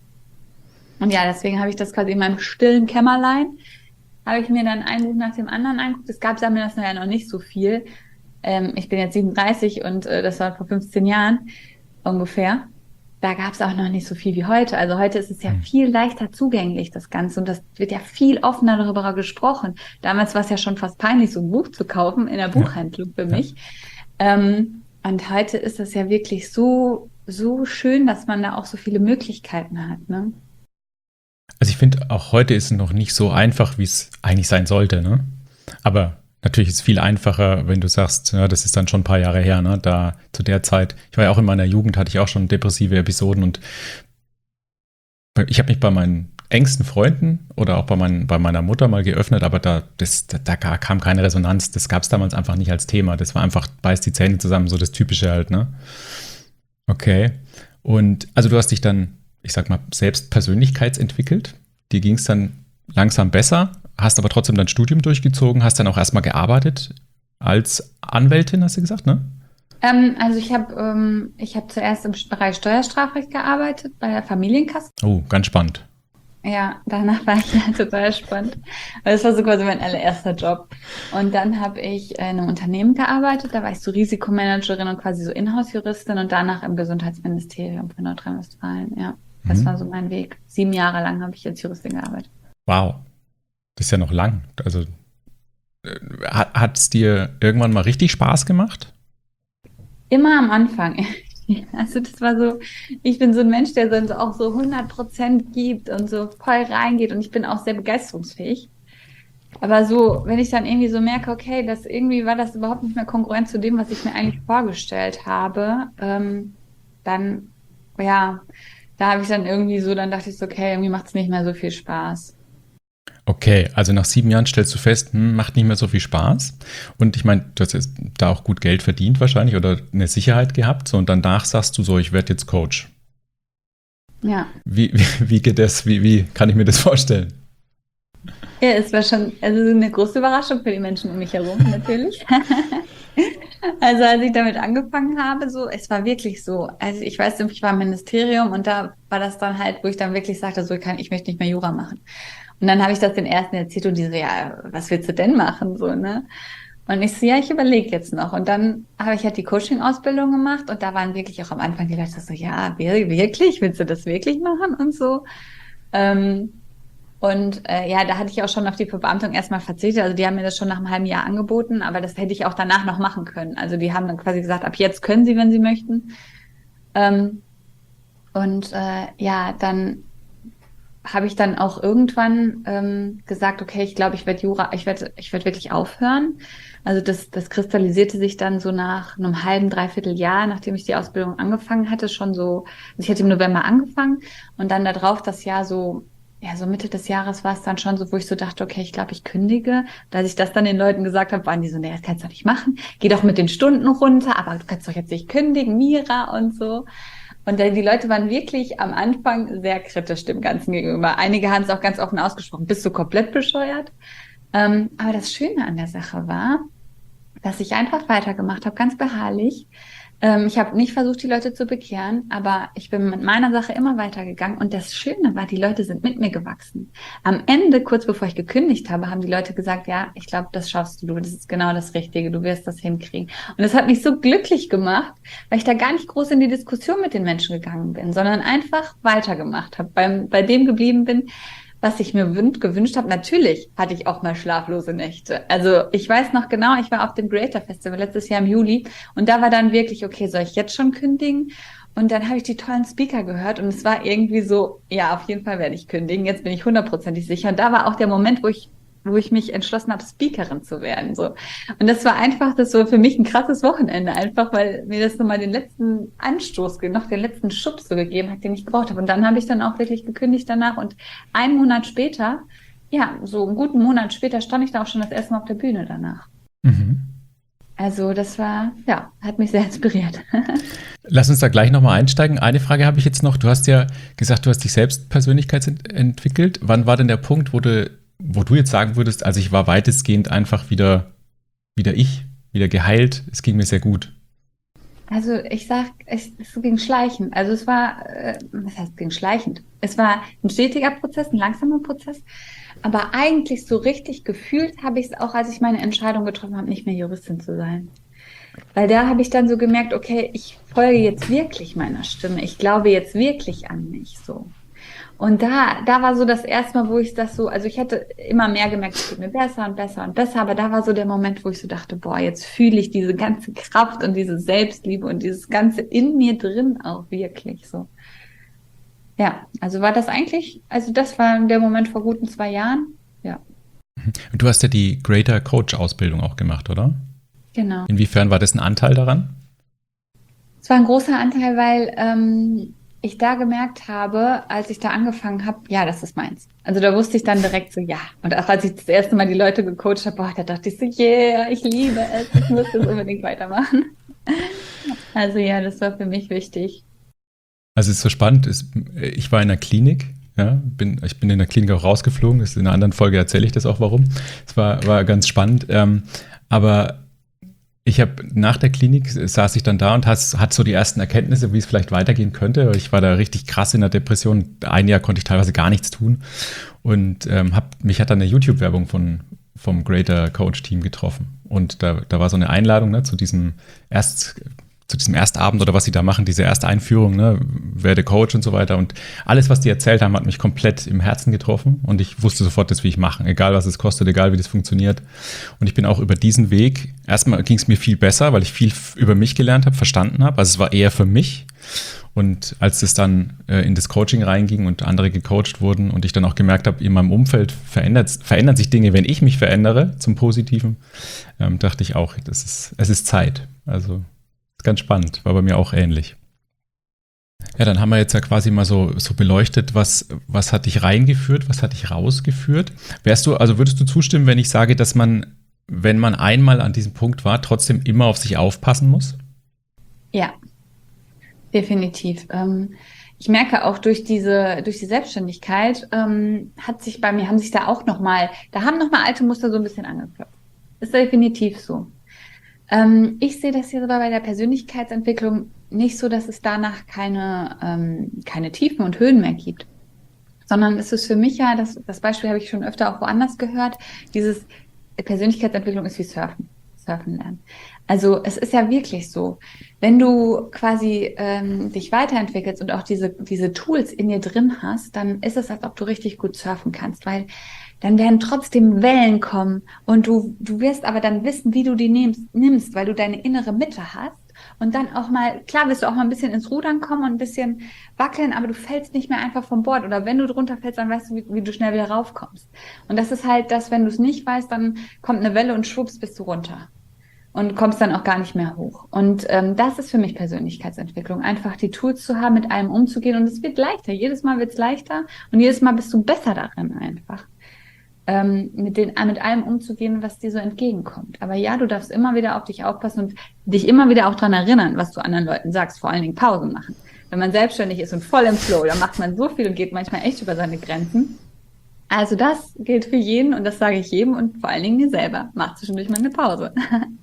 Und ja, deswegen habe ich das quasi in meinem stillen Kämmerlein, habe ich mir dann ein Buch nach dem anderen angeguckt. Es gab damals das ja noch nicht so viel. Ähm, ich bin jetzt siebenunddreißig und äh, das war vor fünfzehn Jahren ungefähr. Da gab es auch noch nicht so viel wie heute. Also heute ist es ja viel leichter zugänglich, das Ganze. Und das wird ja viel offener darüber gesprochen. Damals war es ja schon fast peinlich, so ein Buch zu kaufen in der Buchhandlung für mich. Ja. Ähm, und heute ist es ja wirklich so, so schön, dass man da auch so viele Möglichkeiten hat, ne? Also ich finde, auch heute ist es noch nicht so einfach, wie es eigentlich sein sollte, ne? Aber Natürlich ist es viel einfacher, wenn du sagst, ja, das ist dann schon ein paar Jahre her, ne? Da zu der Zeit, ich war ja auch in meiner Jugend, hatte ich auch schon depressive Episoden und ich habe mich bei meinen engsten Freunden oder auch bei, mein, bei meiner Mutter mal geöffnet, aber da, das, da, da kam keine Resonanz. Das gab es damals einfach nicht als Thema. Das war einfach, beiß die Zähne zusammen, so das Typische halt, ne? Okay. Und also du hast dich dann, ich sag mal, selbst persönlichkeitsentwickelt. Dir ging es dann langsam besser, hast aber trotzdem dein Studium durchgezogen, hast dann auch erstmal gearbeitet als Anwältin, hast du gesagt, ne? Ähm, also ich habe ähm, ich habe zuerst im Bereich Steuerstrafrecht gearbeitet, bei der Familienkasse. Oh, ganz spannend. Ja, danach war ich ja total spannend. Weil das war so quasi mein allererster Job. Und dann habe ich in einem Unternehmen gearbeitet, da war ich so Risikomanagerin und quasi so Inhouse-Juristin und danach im Gesundheitsministerium von Nordrhein-Westfalen. Ja, das Mhm. war so mein Weg. Sieben Jahre lang habe ich als Juristin gearbeitet. Wow, das ist ja noch lang. Also äh, hat es dir irgendwann mal richtig Spaß gemacht? Immer am Anfang. Also das war so, ich bin so ein Mensch, der dann so auch so hundert Prozent gibt und so voll reingeht und ich bin auch sehr begeisterungsfähig. Aber so, wenn ich dann irgendwie so merke, okay, das irgendwie war das überhaupt nicht mehr kongruent zu dem, was ich mir eigentlich vorgestellt habe, ähm, dann, ja, da habe ich dann irgendwie so, dann dachte ich so, okay, irgendwie macht es nicht mehr so viel Spaß. Okay, also nach sieben Jahren stellst du fest, hm, macht nicht mehr so viel Spaß. Und ich meine, du hast jetzt da auch gut Geld verdient wahrscheinlich oder eine Sicherheit gehabt. So, und danach sagst du so, ich werde jetzt Coach. Ja. Wie, wie, wie geht das? Wie, wie kann ich mir das vorstellen? Ja, es war schon, also eine große Überraschung für die Menschen um mich herum, natürlich. Also als ich damit angefangen habe, so, es war wirklich so. Also ich weiß nicht, ich war im Ministerium und da war das dann halt, wo ich dann wirklich sagte, so ich kann, ich möchte nicht mehr Jura machen. Und dann habe ich das den ersten erzählt und die so, ja, was willst du denn machen, so, ne? Und ich so, ja, ich überlege jetzt noch. Und dann habe ich halt die Coaching-Ausbildung gemacht und da waren wirklich auch am Anfang die Leute so, ja, wirklich, willst du das wirklich machen und so. Ähm, Und äh, ja, da hatte ich auch schon auf die Verbeamtung erstmal verzichtet. Also die haben mir das schon nach einem halben Jahr angeboten, aber das hätte ich auch danach noch machen können. Also die haben dann quasi gesagt, ab jetzt können sie, wenn sie möchten. Ähm, und äh, ja, dann habe ich dann auch irgendwann ähm, gesagt, okay, ich glaube, ich werde Jura, ich werde, ich werde wirklich aufhören. Also das, das kristallisierte sich dann so nach einem halben, dreiviertel Jahr, nachdem ich die Ausbildung angefangen hatte, schon so, also ich hatte im November angefangen und dann darauf das Jahr so, ja, so Mitte des Jahres war es dann schon so, wo ich so dachte, okay, ich glaube, ich kündige. Da als ich das dann den Leuten gesagt habe, waren die so, nee, das kannst du doch nicht machen. Geh doch mit den Stunden runter, aber du kannst doch jetzt nicht kündigen, Mira und so. Und die Leute waren wirklich am Anfang sehr kritisch dem Ganzen gegenüber. Einige haben es auch ganz offen ausgesprochen, bist du komplett bescheuert? Ähm, aber das Schöne an der Sache war, dass ich einfach weitergemacht habe, ganz beharrlich. Ähm, ich habe nicht versucht, die Leute zu bekehren, aber ich bin mit meiner Sache immer weitergegangen. Und das Schöne war, die Leute sind mit mir gewachsen. Am Ende, kurz bevor ich gekündigt habe, haben die Leute gesagt, ja, ich glaube, das schaffst du, das ist genau das Richtige, du wirst das hinkriegen. Und das hat mich so glücklich gemacht, weil ich da gar nicht groß in die Diskussion mit den Menschen gegangen bin, sondern einfach weitergemacht habe, beim, bei dem geblieben bin, was ich mir wün- gewünscht habe. Natürlich hatte ich auch mal schlaflose Nächte. Also ich weiß noch genau, ich war auf dem Creator Festival letztes Jahr im Juli und da war dann wirklich, okay, soll ich jetzt schon kündigen? Und dann habe ich die tollen Speaker gehört und es war irgendwie so, ja, auf jeden Fall werde ich kündigen. Jetzt bin ich hundertprozentig sicher. Und da war auch der Moment, wo ich wo ich mich entschlossen habe, Speakerin zu werden. So. Und das war einfach, das war für mich ein krasses Wochenende, einfach weil mir das nochmal den letzten Anstoß, noch den letzten Schubs so gegeben hat, den ich gebraucht habe. Und dann habe ich dann auch wirklich gekündigt danach. Und einen Monat später, ja, so einen guten Monat später, stand ich dann auch schon das erste Mal auf der Bühne danach. Mhm. Also das war, ja, hat mich sehr inspiriert. Lass uns da gleich nochmal einsteigen. Eine Frage habe ich jetzt noch. Du hast ja gesagt, du hast dich selbst persönlichkeitsentwickelt. Wann war denn der Punkt, wo du wo du jetzt sagen würdest, also ich war weitestgehend einfach wieder, wieder ich, wieder geheilt, es ging mir sehr gut? Also ich sag, es, es ging schleichend. Also es war, äh, was heißt, es ging schleichend? Es war ein stetiger Prozess, ein langsamer Prozess. Aber eigentlich so richtig gefühlt habe ich es auch, als ich meine Entscheidung getroffen habe, nicht mehr Juristin zu sein. Weil da habe ich dann so gemerkt, okay, ich folge jetzt wirklich meiner Stimme. Ich glaube jetzt wirklich an mich so. Und da, da war so das erste Mal, wo ich das so, also ich hätte immer mehr gemerkt, es geht mir besser und besser und besser, aber da war so der Moment, wo ich so dachte, boah, jetzt fühle ich diese ganze Kraft und diese Selbstliebe und dieses Ganze in mir drin auch wirklich so. Ja, also war das eigentlich, also das war der Moment vor guten zwei Jahren, ja. Und du hast ja die Greater Coach Ausbildung auch gemacht, oder? Genau. Inwiefern war das ein Anteil daran? Es war ein großer Anteil, weil ähm, ich da gemerkt habe, als ich da angefangen habe, ja, das ist meins. Also da wusste ich dann direkt so, ja. Und auch als ich das erste Mal die Leute gecoacht habe, boah, da dachte ich so, yeah, ich liebe es, ich muss das unbedingt weitermachen. Also ja, das war für mich wichtig. Also es ist so spannend, ist, ich war in der Klinik, ja, bin, ich bin in der Klinik auch rausgeflogen, das ist in einer anderen Folge erzähle ich das auch warum. Es war, war ganz spannend, ähm, aber ich habe nach der Klinik saß ich dann da und hat, hat so die ersten Erkenntnisse, wie es vielleicht weitergehen könnte. Ich war da richtig krass in der Depression. Ein Jahr konnte ich teilweise gar nichts tun und ähm, hab, mich hat dann eine YouTube-Werbung von vom Greater Coach Team getroffen und da, da war so eine Einladung, ne, zu diesem erst zu diesem Erstabend oder was sie da machen, diese erste Einführung, ne, werde Coach und so weiter. Und alles, was die erzählt haben, hat mich komplett im Herzen getroffen. Und ich wusste sofort, das will ich machen, egal was es kostet, egal wie das funktioniert. Und ich bin auch über diesen Weg, erstmal ging es mir viel besser, weil ich viel über mich gelernt habe, verstanden habe. Also es war eher für mich. Und als es dann äh, in das Coaching reinging und andere gecoacht wurden und ich dann auch gemerkt habe, in meinem Umfeld verändert, verändern sich Dinge, wenn ich mich verändere zum Positiven, ähm, dachte ich auch, das ist, es ist Zeit. Also ganz spannend, war bei mir auch ähnlich. Ja, dann haben wir jetzt ja quasi mal so, so beleuchtet, was, was hat dich reingeführt, was hat dich rausgeführt. Wärst du, also würdest du zustimmen, wenn ich sage, dass man, wenn man einmal an diesem Punkt war, trotzdem immer auf sich aufpassen muss? Ja, definitiv. Ähm, ich merke auch durch diese, durch die Selbstständigkeit, ähm, hat sich bei mir, haben sich da auch nochmal, da haben nochmal alte Muster so ein bisschen angeklopft. Ist definitiv so. Ähm, ich sehe das hier aber bei der Persönlichkeitsentwicklung nicht so, dass es danach keine, ähm, keine Tiefen und Höhen mehr gibt, sondern es ist für mich ja, das, das Beispiel habe ich schon öfter auch woanders gehört, dieses Persönlichkeitsentwicklung ist wie Surfen, Surfen lernen. Also es ist ja wirklich so, wenn du quasi ähm, dich weiterentwickelst und auch diese, diese Tools in dir drin hast, dann ist es, als ob du richtig gut surfen kannst, weil dann werden trotzdem Wellen kommen und du, du wirst aber dann wissen, wie du die nimmst, nimmst, weil du deine innere Mitte hast und dann auch mal, klar wirst du auch mal ein bisschen ins Rudern kommen und ein bisschen wackeln, aber du fällst nicht mehr einfach vom Bord oder wenn du drunter fällst, dann weißt du, wie, wie du schnell wieder raufkommst. Und das ist halt das, wenn du es nicht weißt, dann kommt eine Welle und schwupps bist du runter und kommst dann auch gar nicht mehr hoch. Und ähm, das ist für mich Persönlichkeitsentwicklung, einfach die Tools zu haben, mit allem umzugehen und es wird leichter, jedes Mal wird es leichter und jedes Mal bist du besser darin einfach. Ähm, mit, den, mit allem umzugehen, was dir so entgegenkommt. Aber ja, du darfst immer wieder auf dich aufpassen und dich immer wieder auch dran erinnern, was du anderen Leuten sagst, vor allen Dingen Pausen machen. Wenn man selbstständig ist und voll im Flow, dann macht man so viel und geht manchmal echt über seine Grenzen. Also das gilt für jeden und das sage ich jedem und vor allen Dingen mir selber. Mach zwischendurch mal eine Pause.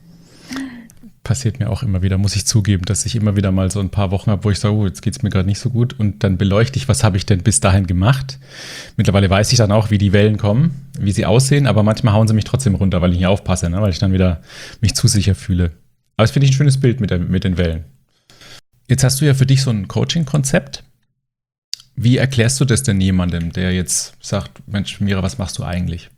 Passiert mir auch immer wieder, muss ich zugeben, dass ich immer wieder mal so ein paar Wochen habe, wo ich sage, oh, jetzt geht es mir gerade nicht so gut und dann beleuchte ich, was habe ich denn bis dahin gemacht. Mittlerweile weiß ich dann auch, wie die Wellen kommen, wie sie aussehen, aber manchmal hauen sie mich trotzdem runter, weil ich nicht aufpasse, ne? Weil ich dann wieder mich zu sicher fühle. Aber das finde ich ein schönes Bild mit, der, mit den Wellen. Jetzt hast du ja für dich so ein Coaching-Konzept. Wie erklärst du das denn jemandem, der jetzt sagt, Mensch, Mira, was machst du eigentlich?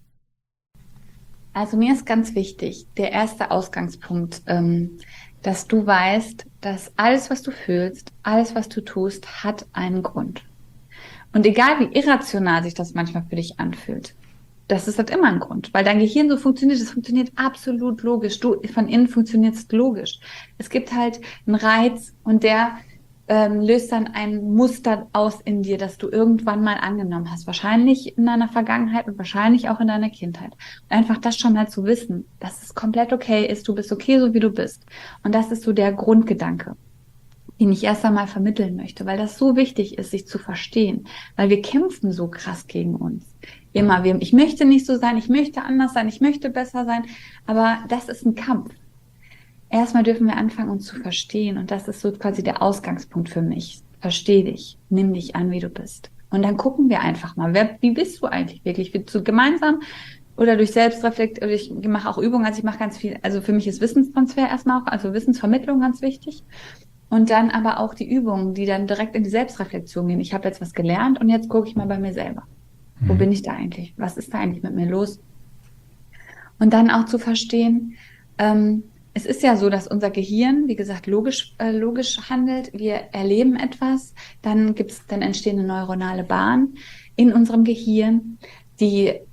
Also mir ist ganz wichtig, der erste Ausgangspunkt, ähm, dass du weißt, dass alles, was du fühlst, alles, was du tust, hat einen Grund. Und egal wie irrational sich das manchmal für dich anfühlt, das ist halt immer ein Grund, weil dein Gehirn so funktioniert, es funktioniert absolut logisch. Du von innen funktionierst logisch. Es gibt halt einen Reiz und der ähm, löst dann ein Muster aus in dir, das du irgendwann mal angenommen hast. Wahrscheinlich in deiner Vergangenheit und wahrscheinlich auch in deiner Kindheit. Und einfach das schon mal zu wissen, dass es komplett okay ist, du bist okay, so wie du bist. Und das ist so der Grundgedanke, den ich erst einmal vermitteln möchte, weil das so wichtig ist, sich zu verstehen. Weil wir kämpfen so krass gegen uns. Immer, wir, ich möchte nicht so sein, ich möchte anders sein, ich möchte besser sein, aber das ist ein Kampf. Erstmal dürfen wir anfangen, uns zu verstehen und das ist so quasi der Ausgangspunkt für mich. Versteh dich, nimm dich an, wie du bist. Und dann gucken wir einfach mal, wer, wie bist du eigentlich wirklich? Willst du gemeinsam oder durch Selbstreflexion, oder ich mache auch Übungen, also ich mache ganz viel, also für mich ist Wissenstransfer erstmal auch, also Wissensvermittlung ganz wichtig. Und dann aber auch die Übungen, die dann direkt in die Selbstreflexion gehen. Ich habe jetzt was gelernt und jetzt gucke ich mal bei mir selber. Mhm. Wo bin ich da eigentlich? Was ist da eigentlich mit mir los? Und dann auch zu verstehen, ähm, es ist ja so, dass unser Gehirn, wie gesagt, logisch, äh, logisch handelt. Wir erleben etwas, dann gibt's, dann entsteht eine neuronale Bahn in unserem Gehirn, die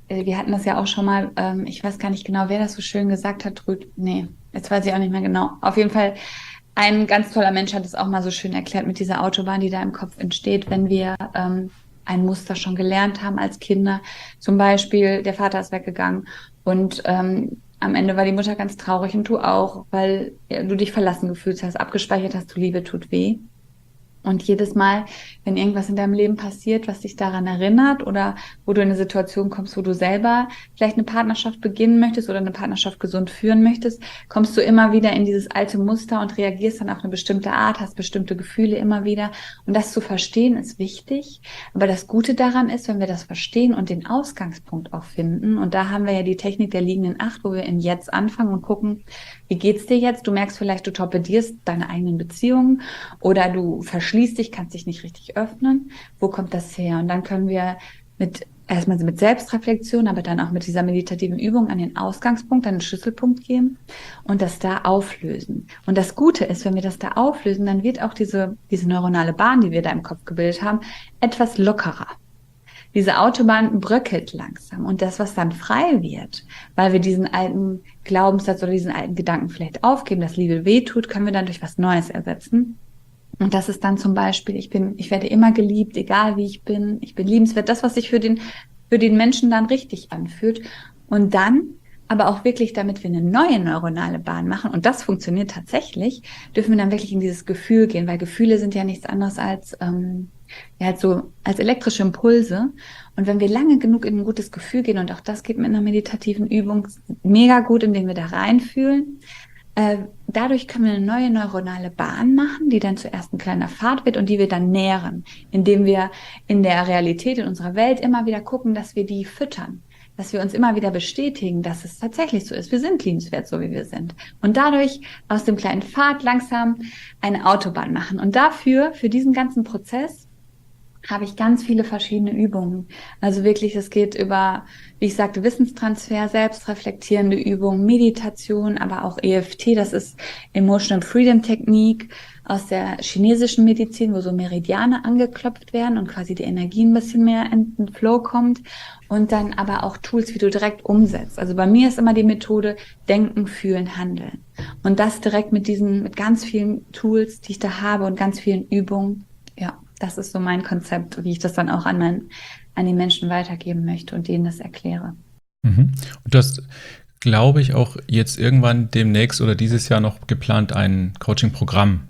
äh, wir hatten das ja auch schon mal, ähm, ich weiß gar nicht genau, wer das so schön gesagt hat, Rüd, nee, jetzt weiß ich auch nicht mehr genau. Auf jeden Fall, ein ganz toller Mensch hat es auch mal so schön erklärt mit dieser Autobahn, die da im Kopf entsteht, wenn wir ähm, ein Muster schon gelernt haben als Kinder. Zum Beispiel, der Vater ist weggegangen und ähm, am Ende war die Mutter ganz traurig und du auch, weil ja, du dich verlassen gefühlt hast, abgespeichert hast, du Liebe tut weh. Und jedes Mal, wenn irgendwas in deinem Leben passiert, was dich daran erinnert oder wo du in eine Situation kommst, wo du selber vielleicht eine Partnerschaft beginnen möchtest oder eine Partnerschaft gesund führen möchtest, kommst du immer wieder in dieses alte Muster und reagierst dann auf eine bestimmte Art, hast bestimmte Gefühle immer wieder. Und das zu verstehen ist wichtig. Aber das Gute daran ist, wenn wir das verstehen und den Ausgangspunkt auch finden. Und da haben wir ja die Technik der liegenden Acht, wo wir im Jetzt anfangen und gucken, wie geht's dir jetzt? Du merkst vielleicht, du torpedierst deine eigenen Beziehungen oder du verschließt dich, kannst dich nicht richtig öffnen. Wo kommt das her? Und dann können wir mit erstmal mit Selbstreflexion, aber dann auch mit dieser meditativen Übung an den Ausgangspunkt, an den Schlüsselpunkt gehen und das da auflösen. Und das Gute ist, wenn wir das da auflösen, dann wird auch diese, diese neuronale Bahn, die wir da im Kopf gebildet haben, etwas lockerer. Diese Autobahn bröckelt langsam und das, was dann frei wird, weil wir diesen alten Glaubenssatz oder diesen alten Gedanken vielleicht aufgeben, dass Liebe wehtut, können wir dann durch was Neues ersetzen. Und das ist dann zum Beispiel, ich bin, ich werde immer geliebt, egal wie ich bin, ich bin liebenswert, das, was sich für den, für den Menschen dann richtig anfühlt. Und dann, aber auch wirklich, damit wir eine neue neuronale Bahn machen, und das funktioniert tatsächlich, dürfen wir dann wirklich in dieses Gefühl gehen, weil Gefühle sind ja nichts anderes als, ähm, ja, halt so als elektrische Impulse. Und wenn wir lange genug in ein gutes Gefühl gehen, und auch das geht mit einer meditativen Übung mega gut, indem wir da reinfühlen, äh, dadurch können wir eine neue neuronale Bahn machen, die dann zuerst ein kleiner Pfad wird und die wir dann nähren, indem wir in der Realität, in unserer Welt immer wieder gucken, dass wir die füttern, dass wir uns immer wieder bestätigen, dass es tatsächlich so ist. Wir sind liebenswert, so wie wir sind. Und dadurch aus dem kleinen Pfad langsam eine Autobahn machen. Und dafür, für diesen ganzen Prozess, habe ich ganz viele verschiedene Übungen. Also wirklich, es geht über, wie ich sagte, Wissenstransfer, selbstreflektierende Übungen, Meditation, aber auch E F T, das ist Emotional Freedom Technik aus der chinesischen Medizin, wo so Meridiane angeklopft werden und quasi die Energie ein bisschen mehr in den Flow kommt. Und dann aber auch Tools, wie du direkt umsetzt. Also bei mir ist immer die Methode Denken, Fühlen, Handeln. Und das direkt mit diesen, mit ganz vielen Tools, die ich da habe und ganz vielen Übungen, ja. Das ist so mein Konzept, wie ich das dann auch an, mein, an die Menschen weitergeben möchte und denen das erkläre. Mhm. Und du hast, glaube ich, auch jetzt irgendwann demnächst oder dieses Jahr noch geplant, ein Coaching-Programm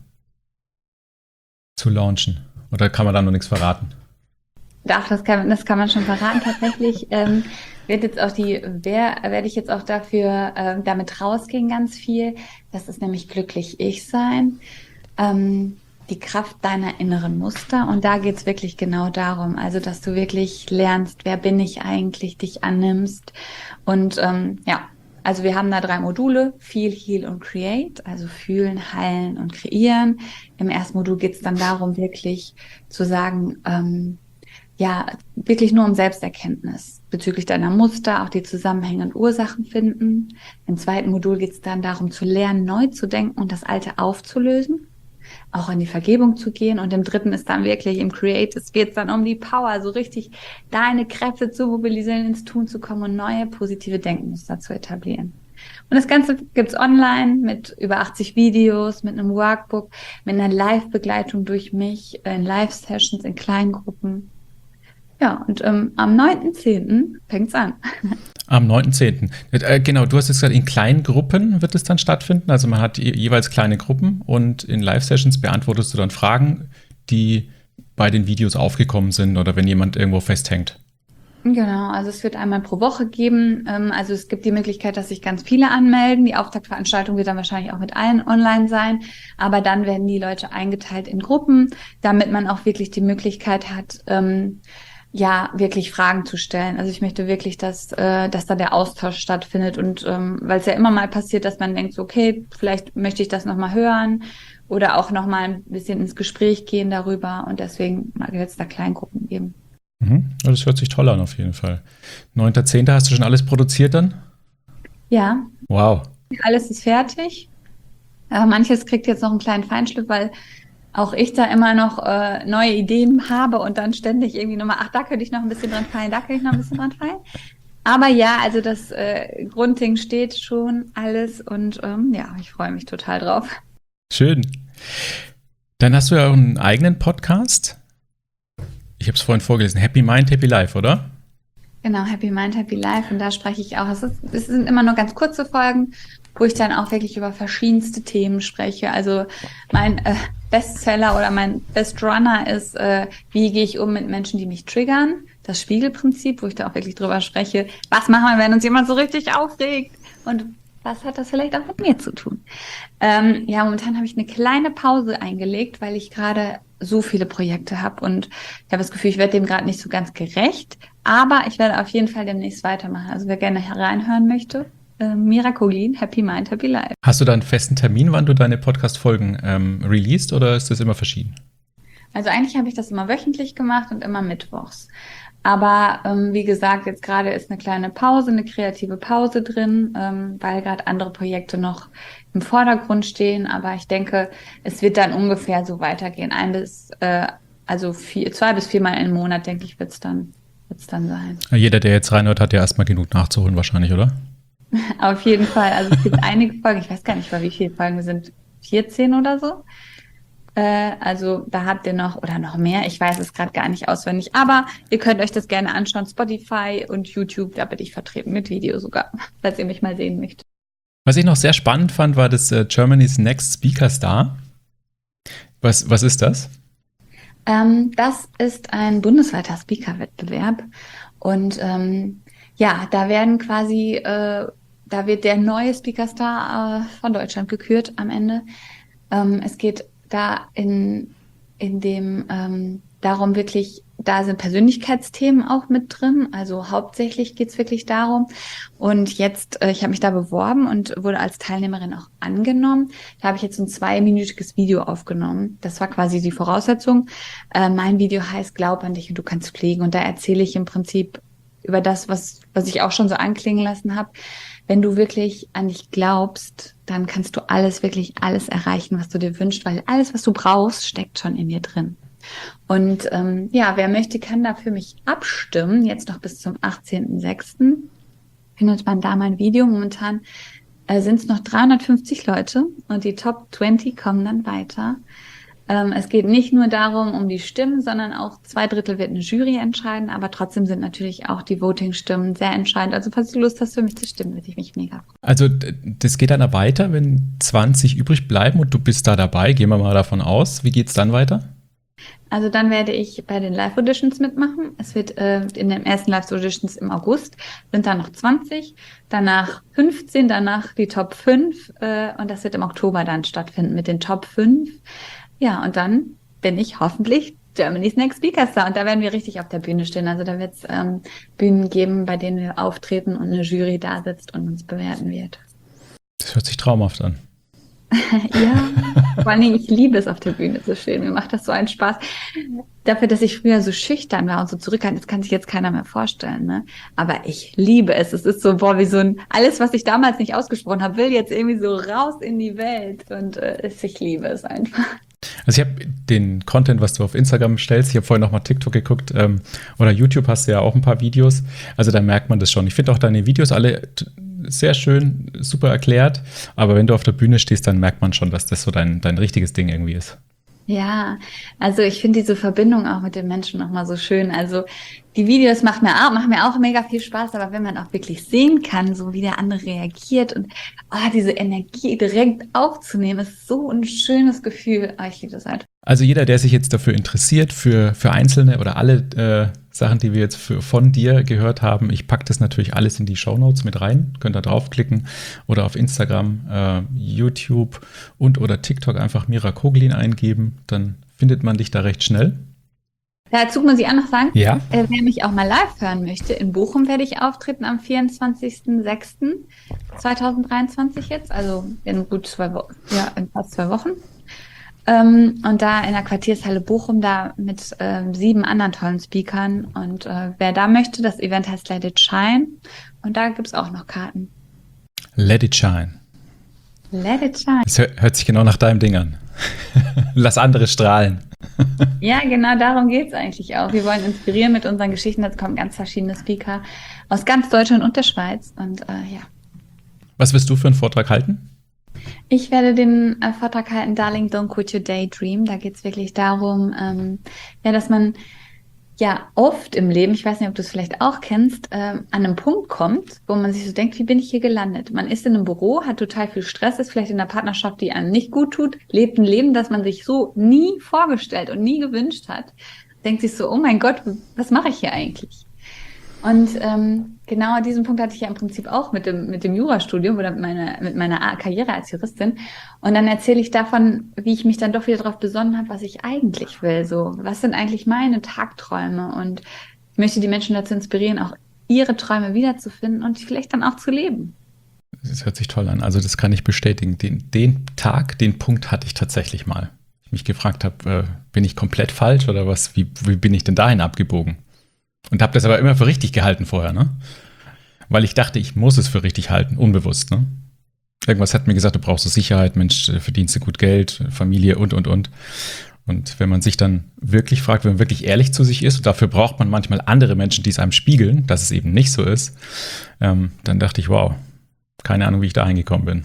zu launchen. Oder kann man da noch nichts verraten? Ach, das kann, das kann man schon verraten. Tatsächlich ähm, wird jetzt auch die, wer, werde ich jetzt auch dafür ähm, damit rausgehen ganz viel. Das ist nämlich glücklich ich sein. Ähm, die Kraft deiner inneren Muster. Und da geht's wirklich genau darum, also dass du wirklich lernst, wer bin ich eigentlich, dich annimmst. Und ähm, ja, also wir haben da drei Module, Feel, Heal und Create, also fühlen, heilen und kreieren. Im ersten Modul geht's dann darum, wirklich zu sagen, ähm, ja, wirklich nur um Selbsterkenntnis bezüglich deiner Muster, auch die Zusammenhänge und Ursachen finden. Im zweiten Modul geht's dann darum, zu lernen, neu zu denken und das Alte aufzulösen, auch in die Vergebung zu gehen. Und im dritten ist dann wirklich im Create, es geht dann um die Power, so richtig deine Kräfte zu mobilisieren, ins Tun zu kommen und neue positive Denkmuster zu etablieren. Und das Ganze gibt's online mit über achtzig Videos, mit einem Workbook, mit einer Live-Begleitung durch mich, in Live-Sessions, in Kleingruppen. Ja, und ähm, am neunten zehnten fängt's an. Am neunten zehnten Äh, genau, du hast jetzt gesagt, in kleinen Gruppen wird es dann stattfinden. Also man hat je, jeweils kleine Gruppen und in Live-Sessions beantwortest du dann Fragen, die bei den Videos aufgekommen sind oder wenn jemand irgendwo festhängt. Genau, also es wird einmal pro Woche geben. Ähm, also es gibt die Möglichkeit, dass sich ganz viele anmelden. Die Auftaktveranstaltung wird dann wahrscheinlich auch mit allen online sein. Aber dann werden die Leute eingeteilt in Gruppen, damit man auch wirklich die Möglichkeit hat, ähm, ja, wirklich Fragen zu stellen. Also ich möchte wirklich, dass, äh, dass da der Austausch stattfindet und ähm, weil es ja immer mal passiert, dass man denkt, so, okay, vielleicht möchte ich das nochmal hören oder auch nochmal ein bisschen ins Gespräch gehen darüber und deswegen wird es da Kleingruppen geben. Mhm. Das hört sich toll an auf jeden Fall. neunter zehnter hast du schon alles produziert dann? Ja. Wow. Alles ist fertig. Äh, manches kriegt jetzt noch einen kleinen Feinschliff, weil auch ich da immer noch äh, neue Ideen habe und dann ständig irgendwie nochmal, ach, da könnte ich noch ein bisschen dran feilen, da könnte ich noch ein bisschen dran feilen. Aber ja, also das äh, Grundding steht schon alles und ähm, ja, ich freue mich total drauf. Schön. Dann hast du ja auch einen eigenen Podcast. Ich habe es vorhin vorgelesen. Happy Mind, Happy Life, oder? Genau, Happy Mind, Happy Life. Und da spreche ich auch. Es, ist, es sind immer nur ganz kurze Folgen, wo ich dann auch wirklich über verschiedenste Themen spreche. Also mein äh, Bestseller oder mein Best Runner ist, äh, wie gehe ich um mit Menschen, die mich triggern. Das Spiegelprinzip, wo ich da auch wirklich drüber spreche. Was machen wir, wenn uns jemand so richtig aufregt? Und was hat das vielleicht auch mit mir zu tun? Ähm, ja, momentan habe ich eine kleine Pause eingelegt, weil ich gerade so viele Projekte habe und ich habe das Gefühl, ich werde dem gerade nicht so ganz gerecht. Aber ich werde auf jeden Fall demnächst weitermachen. Also wer gerne reinhören möchte, äh, Mira Koglin, Happy Mind, Happy Life. Hast du da einen festen Termin, wann du deine Podcast-Folgen ähm, released oder ist das immer verschieden? Also eigentlich habe ich das immer wöchentlich gemacht und immer mittwochs. Aber ähm, wie gesagt, jetzt gerade ist eine kleine Pause, eine kreative Pause drin, ähm, weil gerade andere Projekte noch im Vordergrund stehen. Aber ich denke, es wird dann ungefähr so weitergehen. Ein bis, äh, also vier, zwei bis viermal im Monat, denke ich, wird es dann, wird's dann sein. Jeder, der jetzt reinhört, hat ja erstmal genug nachzuholen wahrscheinlich, oder? Auf jeden Fall. Also es gibt einige Folgen, ich weiß gar nicht, bei wie viele Folgen wir sind, vierzehn oder so. Also da habt ihr noch oder noch mehr. Ich weiß es gerade gar nicht auswendig. Aber ihr könnt euch das gerne anschauen. Spotify und YouTube, da bin ich vertreten mit Video sogar, falls ihr mich mal sehen möchtet. Was ich noch sehr spannend fand, war das äh, Germany's Next Speaker Star. Was, was ist das? Ähm, das ist ein bundesweiter Speaker-Wettbewerb. Und ähm, ja, da werden quasi, äh, da wird der neue Speaker Star äh, von Deutschland gekürt am Ende. Ähm, es geht da in, in dem ähm, darum wirklich, da sind Persönlichkeitsthemen auch mit drin, also hauptsächlich geht's wirklich darum. Und jetzt, äh, ich habe mich da beworben und wurde als Teilnehmerin auch angenommen. Da habe ich jetzt ein zweiminütiges Video aufgenommen. Das war quasi die Voraussetzung. Äh, mein Video heißt Glaub an dich und du kannst fliegen. Und da erzähle ich im Prinzip über das, was, was ich auch schon so anklingen lassen habe. Wenn du wirklich an dich glaubst, dann kannst du alles, wirklich alles erreichen, was du dir wünschst, weil alles, was du brauchst, steckt schon in dir drin. Und ähm, ja, wer möchte, kann da für mich abstimmen. Jetzt noch bis zum achtzehnten sechsten findet man da mein Video. Momentan äh, sind es noch dreihundertfünfzig Leute und die Top zwanzig kommen dann weiter. Ähm, es geht nicht nur darum, um die Stimmen, sondern auch zwei Drittel wird eine Jury entscheiden, aber trotzdem sind natürlich auch die Voting-Stimmen sehr entscheidend. Also falls du Lust hast, für mich zu stimmen, würde ich mich mega freuen. Also das geht dann weiter, wenn zwanzig übrig bleiben und du bist da dabei, gehen wir mal davon aus. Wie geht's dann weiter? Also dann werde ich bei den Live-Auditions mitmachen. Es wird äh, in den ersten Live-Auditions im August, sind dann noch zwanzig, danach fünfzehn, danach die Top fünf äh, und das wird im Oktober dann stattfinden mit den Top fünf. Ja, und dann bin ich hoffentlich Germany's Next Speaker Star und da werden wir richtig auf der Bühne stehen. Also da wird es ähm, Bühnen geben, bei denen wir auftreten und eine Jury da sitzt und uns bewerten wird. Das hört sich traumhaft an. Ja, vor allen Dingen, ich liebe es, auf der Bühne zu stehen. Mir macht das so einen Spaß. Dafür, dass ich früher so schüchtern war und so zurückhaltend, das kann sich jetzt keiner mehr vorstellen, ne? Aber ich liebe es. Es ist so, boah, wie so ein, alles, was ich damals nicht ausgesprochen habe, will jetzt irgendwie so raus in die Welt. Und äh, ich liebe es einfach. Also ich habe den Content, was du auf Instagram stellst, ich habe vorhin noch mal TikTok geguckt, ähm, oder YouTube hast du ja auch ein paar Videos. Also da merkt man das schon. Ich finde auch deine Videos alle t- sehr schön, super erklärt. Aber wenn du auf der Bühne stehst, dann merkt man schon, dass das so dein, dein richtiges Ding irgendwie ist. Ja, also ich finde diese Verbindung auch mit den Menschen nochmal so schön. Also die Videos machen mir auch, machen mir auch mega viel Spaß, aber wenn man auch wirklich sehen kann, so wie der andere reagiert und oh, diese Energie direkt aufzunehmen, ist so ein schönes Gefühl. Oh, ich liebe das halt. Also jeder, der sich jetzt dafür interessiert, für, für einzelne oder alle äh, Sachen, die wir jetzt für, von dir gehört haben, ich packe das natürlich alles in die Shownotes mit rein. Könnt da draufklicken oder auf Instagram, äh, YouTube und oder TikTok einfach Mira Koglin eingeben. Dann findet man dich da recht schnell. Dazu muss ich auch noch sagen, ja? äh, wer mich auch mal live hören möchte, in Bochum werde ich auftreten am vierundzwanzigsten sechsten zweitausenddreiundzwanzig jetzt, also in gut zwei Wochen, ja, in fast zwei Wochen. Ähm, und da in der Quartiershalle Bochum, da mit ähm, sieben anderen tollen Speakern. Und äh, wer da möchte, das Event heißt Let It Shine. Und da gibt es auch noch Karten. Let It Shine. Let It Shine. Das hört sich genau nach deinem Ding an. Lass andere strahlen. Ja, genau darum geht es eigentlich auch. Wir wollen inspirieren mit unseren Geschichten. Jetzt kommen ganz verschiedene Speaker aus ganz Deutschland und der Schweiz. Und äh, ja. Was wirst du für einen Vortrag halten? Ich werde den äh, Vortrag halten, Darling, don't quit your daydream. Da geht es wirklich darum, ähm, ja, dass man ja oft im Leben, ich weiß nicht, ob du es vielleicht auch kennst, ähm, an einem Punkt kommt, wo man sich so denkt, wie bin ich hier gelandet? Man ist in einem Büro, hat total viel Stress, ist vielleicht in einer Partnerschaft, die einem nicht gut tut, lebt ein Leben, das man sich so nie vorgestellt und nie gewünscht hat, denkt sich so, oh mein Gott, was mache ich hier eigentlich? Und ähm, genau an diesem Punkt hatte ich ja im Prinzip auch mit dem mit dem Jurastudium oder mit meiner mit meiner Karriere als Juristin. Und dann erzähle ich davon, wie ich mich dann doch wieder darauf besonnen habe, was ich eigentlich will. So, was sind eigentlich meine Tagträume? Und ich möchte die Menschen dazu inspirieren, auch ihre Träume wiederzufinden und vielleicht dann auch zu leben. Das hört sich toll an. Also das kann ich bestätigen. Den, den Tag, den Punkt hatte ich tatsächlich mal. Ich mich gefragt habe, äh, bin ich komplett falsch oder was? Wie, wie bin ich denn dahin abgebogen? Und habe das aber immer für richtig gehalten vorher, ne? Weil ich dachte, ich muss es für richtig halten, unbewusst, ne? Irgendwas hat mir gesagt, du brauchst so Sicherheit, Mensch, verdienst du gut Geld, Familie und, und, und. Und wenn man sich dann wirklich fragt, wenn man wirklich ehrlich zu sich ist, und dafür braucht man manchmal andere Menschen, die es einem spiegeln, dass es eben nicht so ist, ähm, dann dachte ich, wow, keine Ahnung, wie ich da hingekommen bin.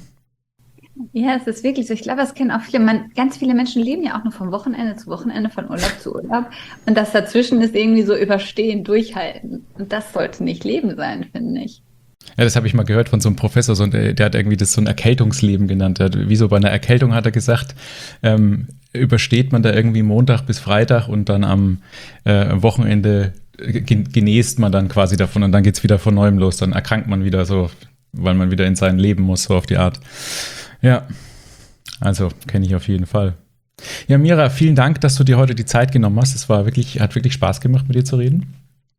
Ja, es ist wirklich so. Ich glaube, das kennen auch viele. Man, ganz viele Menschen leben ja auch nur von Wochenende zu Wochenende, von Urlaub zu Urlaub. Und das dazwischen ist irgendwie so überstehen, durchhalten. Und das sollte nicht Leben sein, finde ich. Ja, das habe ich mal gehört von so einem Professor, so, der, der hat irgendwie das so ein Erkältungsleben genannt. Der hat, wie so bei einer Erkältung hat er gesagt, ähm, übersteht man da irgendwie Montag bis Freitag und dann am äh, Wochenende genäst man dann quasi davon und dann geht es wieder von neuem los. Dann erkrankt man wieder so, weil man wieder in sein Leben muss, so auf die Art. Ja, also kenne ich auf jeden Fall. Ja, Mira, vielen Dank, dass du dir heute die Zeit genommen hast. Es war wirklich, hat wirklich Spaß gemacht, mit dir zu reden.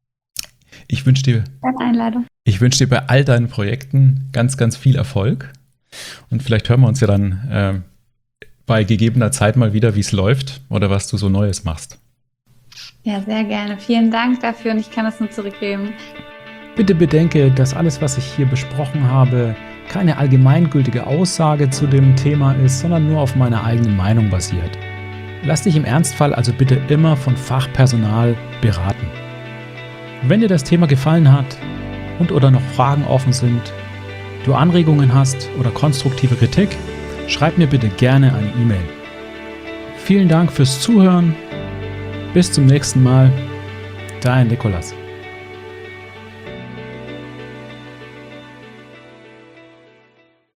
Ich wünsche dir, Eine Einladung. ich wünsche dir bei all deinen Projekten ganz, ganz viel Erfolg. Und vielleicht hören wir uns ja dann äh, bei gegebener Zeit mal wieder, wie es läuft oder was du so Neues machst. Ja, sehr gerne. Vielen Dank dafür und ich kann das nur zurückgeben. Bitte bedenke, dass alles, was ich hier besprochen habe, keine allgemeingültige Aussage zu dem Thema ist, sondern nur auf meiner eigenen Meinung basiert. Lass dich im Ernstfall also bitte immer von Fachpersonal beraten. Wenn dir das Thema gefallen hat und oder noch Fragen offen sind, du Anregungen hast oder konstruktive Kritik, schreib mir bitte gerne eine E-Mail. Vielen Dank fürs Zuhören. Bis zum nächsten Mal. Dein Nikolas.